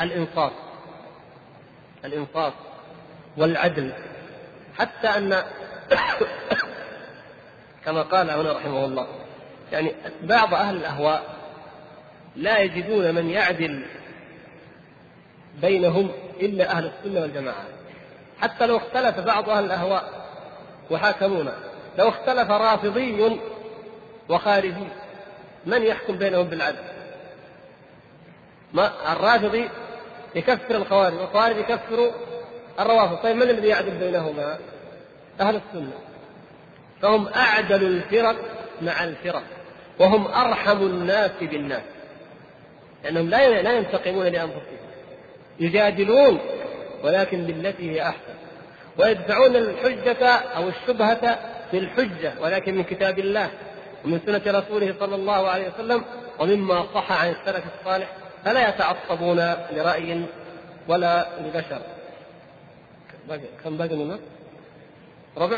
الإنصاف والعدل، حتى أن كما قال هنا رحمه الله، يعني بعض أهل الأهواء لا يجدون من يعدل بينهم إلا أهل السنة والجماعة. حتى لو اختلف بعض أهل الأهواء وحاكمونا، لو اختلف رافضي وخارجي، من يحكم بينهم بالعدل؟ الرافضي يكفر الخوارج والخوارج يكفروا الروافض، طيب من الذي يعدل بينهما؟ أهل السنة. فهم أعدل الفرق مع الفرق، وهم أرحم الناس بالناس، لأنهم لا ينتقمون لأنفسهم، يجادلون ولكن بالتي هي أحسن، ويدفعون الحجة أو الشبهة بالحجة ولكن من كتاب الله ومن سنة رسوله صلى الله عليه وسلم ومما صح عن السلف الصالح، فلا يتعصبون لرأي ولا لبشر. كم باقي لنا؟ ربع.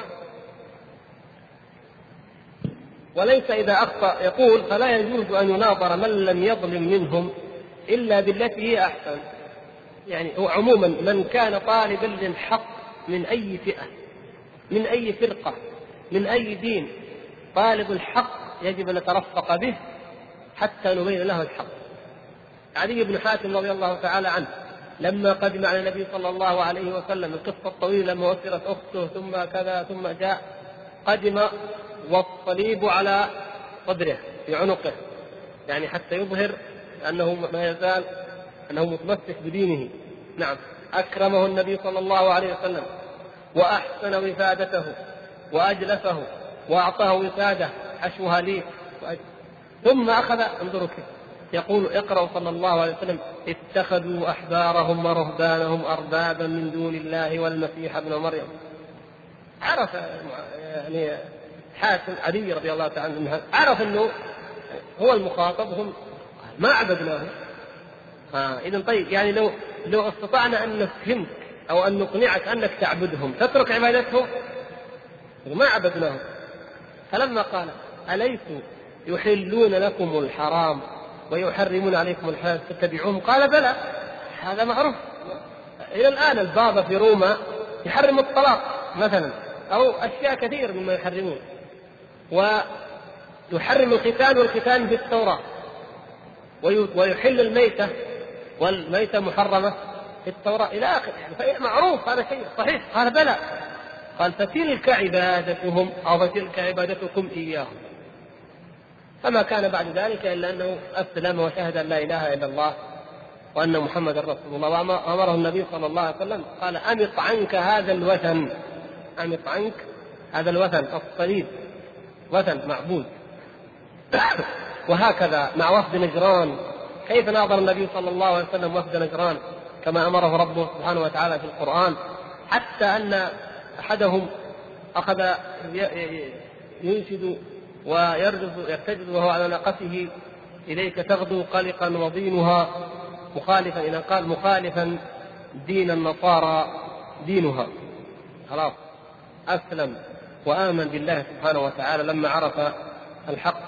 وليس إذا أخطأ يقول فلا يجوز أن يناظر من لم يظلم منهم إلا بالتي هي أحسن. يعني هو عموما من كان طالبا للحق من أي فئة، من أي فرقة، من أي دين، طالب الحق يجب أن نترفق به حتى نبين له الحق. علي بن حاتم رضي الله تعالى عنه لما قدم على النبي صلى الله عليه وسلم، القصة الطويلة لما أسرت أخته ثم كذا ثم جاء، قدم والصليب على صدره في عنقه، يعني حتى يظهر أنه ما يزال أنه متمسك بدينه. نعم، أكرمه النبي صلى الله عليه وسلم وأحسن وفادته وأجلسه وأعطاه وسادة حشوها لي، ثم أخذ، انظروا كيف يقول اقرأ صلى الله عليه وسلم اتخذوا أحبارهم ورهبانهم أربابا من دون الله والمسيح ابن مريم. عرف يعني حاتم علي رضي الله تعالى عنه، عرف أنه هو المخاطب، هم ما عبدناه. إذن طيب، يعني لو استطعنا أن نفهم أو أن نقنعك أنك تعبدهم تترك عبادتهم؟ ما عبدناهم. فلما قال أليسوا يحلون لكم الحرام ويحرمون عليكم الحلال تتبعوهم؟ قال بلى، هذا معروف. إلى الآن البابا في روما يحرم الطلاق مثلا، أو أشياء كثير مما يحرمون، ويحرم الختان، والختان في التوراة، ويحل الميتة، والميتة محرمة في التوراة إلى آخره. معروف هذا شيء صحيح. قال بلى، قال فتلك عبادتهم أو فتلك عبادتكم إياهم. فما كان بعد ذلك إلا أنه أسلم وشهد أن لا إله إلا الله وأن محمد رسول الله، وأمره النبي صلى الله عليه وسلم قال أمط عنك هذا الوثن، أمط عنك هذا الوثن، الصليب وثن معبود. وهكذا مع وفد نجران، كيف ناظر النبي صلى الله عليه وسلم وفد نجران كما أمره ربه سبحانه وتعالى في القرآن، حتى أن أحدهم أخذ ينشد ويرتجز وهو على ناقته إليك تغدو قلقا وضينها مخالفا، إذا قال مخالفا دين النصارى دينها، خلاص أسلم وآمن بالله سبحانه وتعالى لما عرف الحق.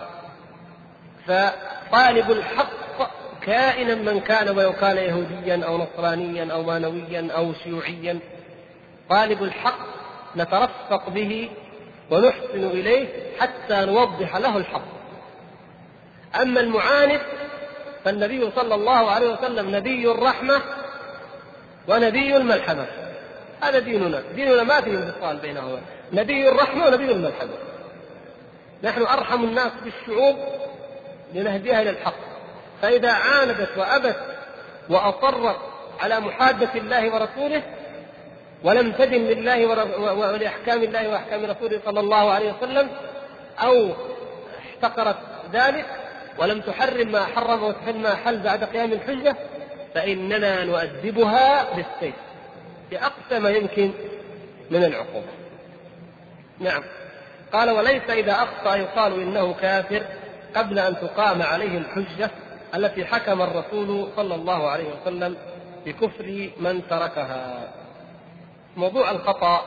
فطالب الحق كائنا من كان، ولو كان يهوديا أو نصرانيا أو مانويا أو شيوعيا، طالب الحق نترفق به ونحسن إليه حتى نوضح له الحق. أما المعاند فالنبي صلى الله عليه وسلم نبي الرحمة ونبي الملحمة، هذا ديننا ما فيه انفصال بينهما، نبي الرحمة ونبي الملحمة. نحن أرحم الناس بالشعوب لنهديها إلى الحق، فإذا عاندت وأبت وأصرت على محادة الله ورسوله ولم تدن لله ولأحكام الله وأحكام رسوله صلى الله عليه وسلم، أو احتقرت ذلك ولم تحرم ما حرم وتحل ما حل بعد قيام الحجة، فإننا نؤدبها بالسيف بأقصى ما يمكن من العقوبة. نعم. قال وليس إذا أخطأ يقال إنه كافر قبل أن تقام عليه الحجة التي حكم الرسول صلى الله عليه وسلم بكفر من تركها. موضوع الخطأ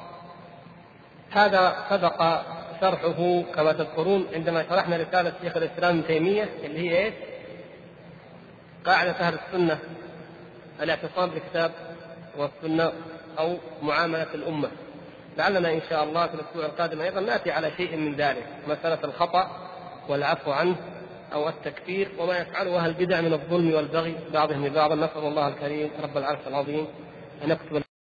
هذا سبق شرحه كما تذكرون عندما شرحنا رسالة شيخ الإسلام ابن تيمية اللي هي قاعدة أهل السنة الاعتصام بالكتاب والسنة أو معاملة الأمة. لعلنا إن شاء الله في الأسبوع القادم أيضا نأتي على شيء من ذلك، مسألة الخطأ والعفو عنه أو التكفير وما يفعله أهل البدع من الظلم والبغي بعضهم لبعض. نسأل الله الكريم رب العرش العظيم أن يكتب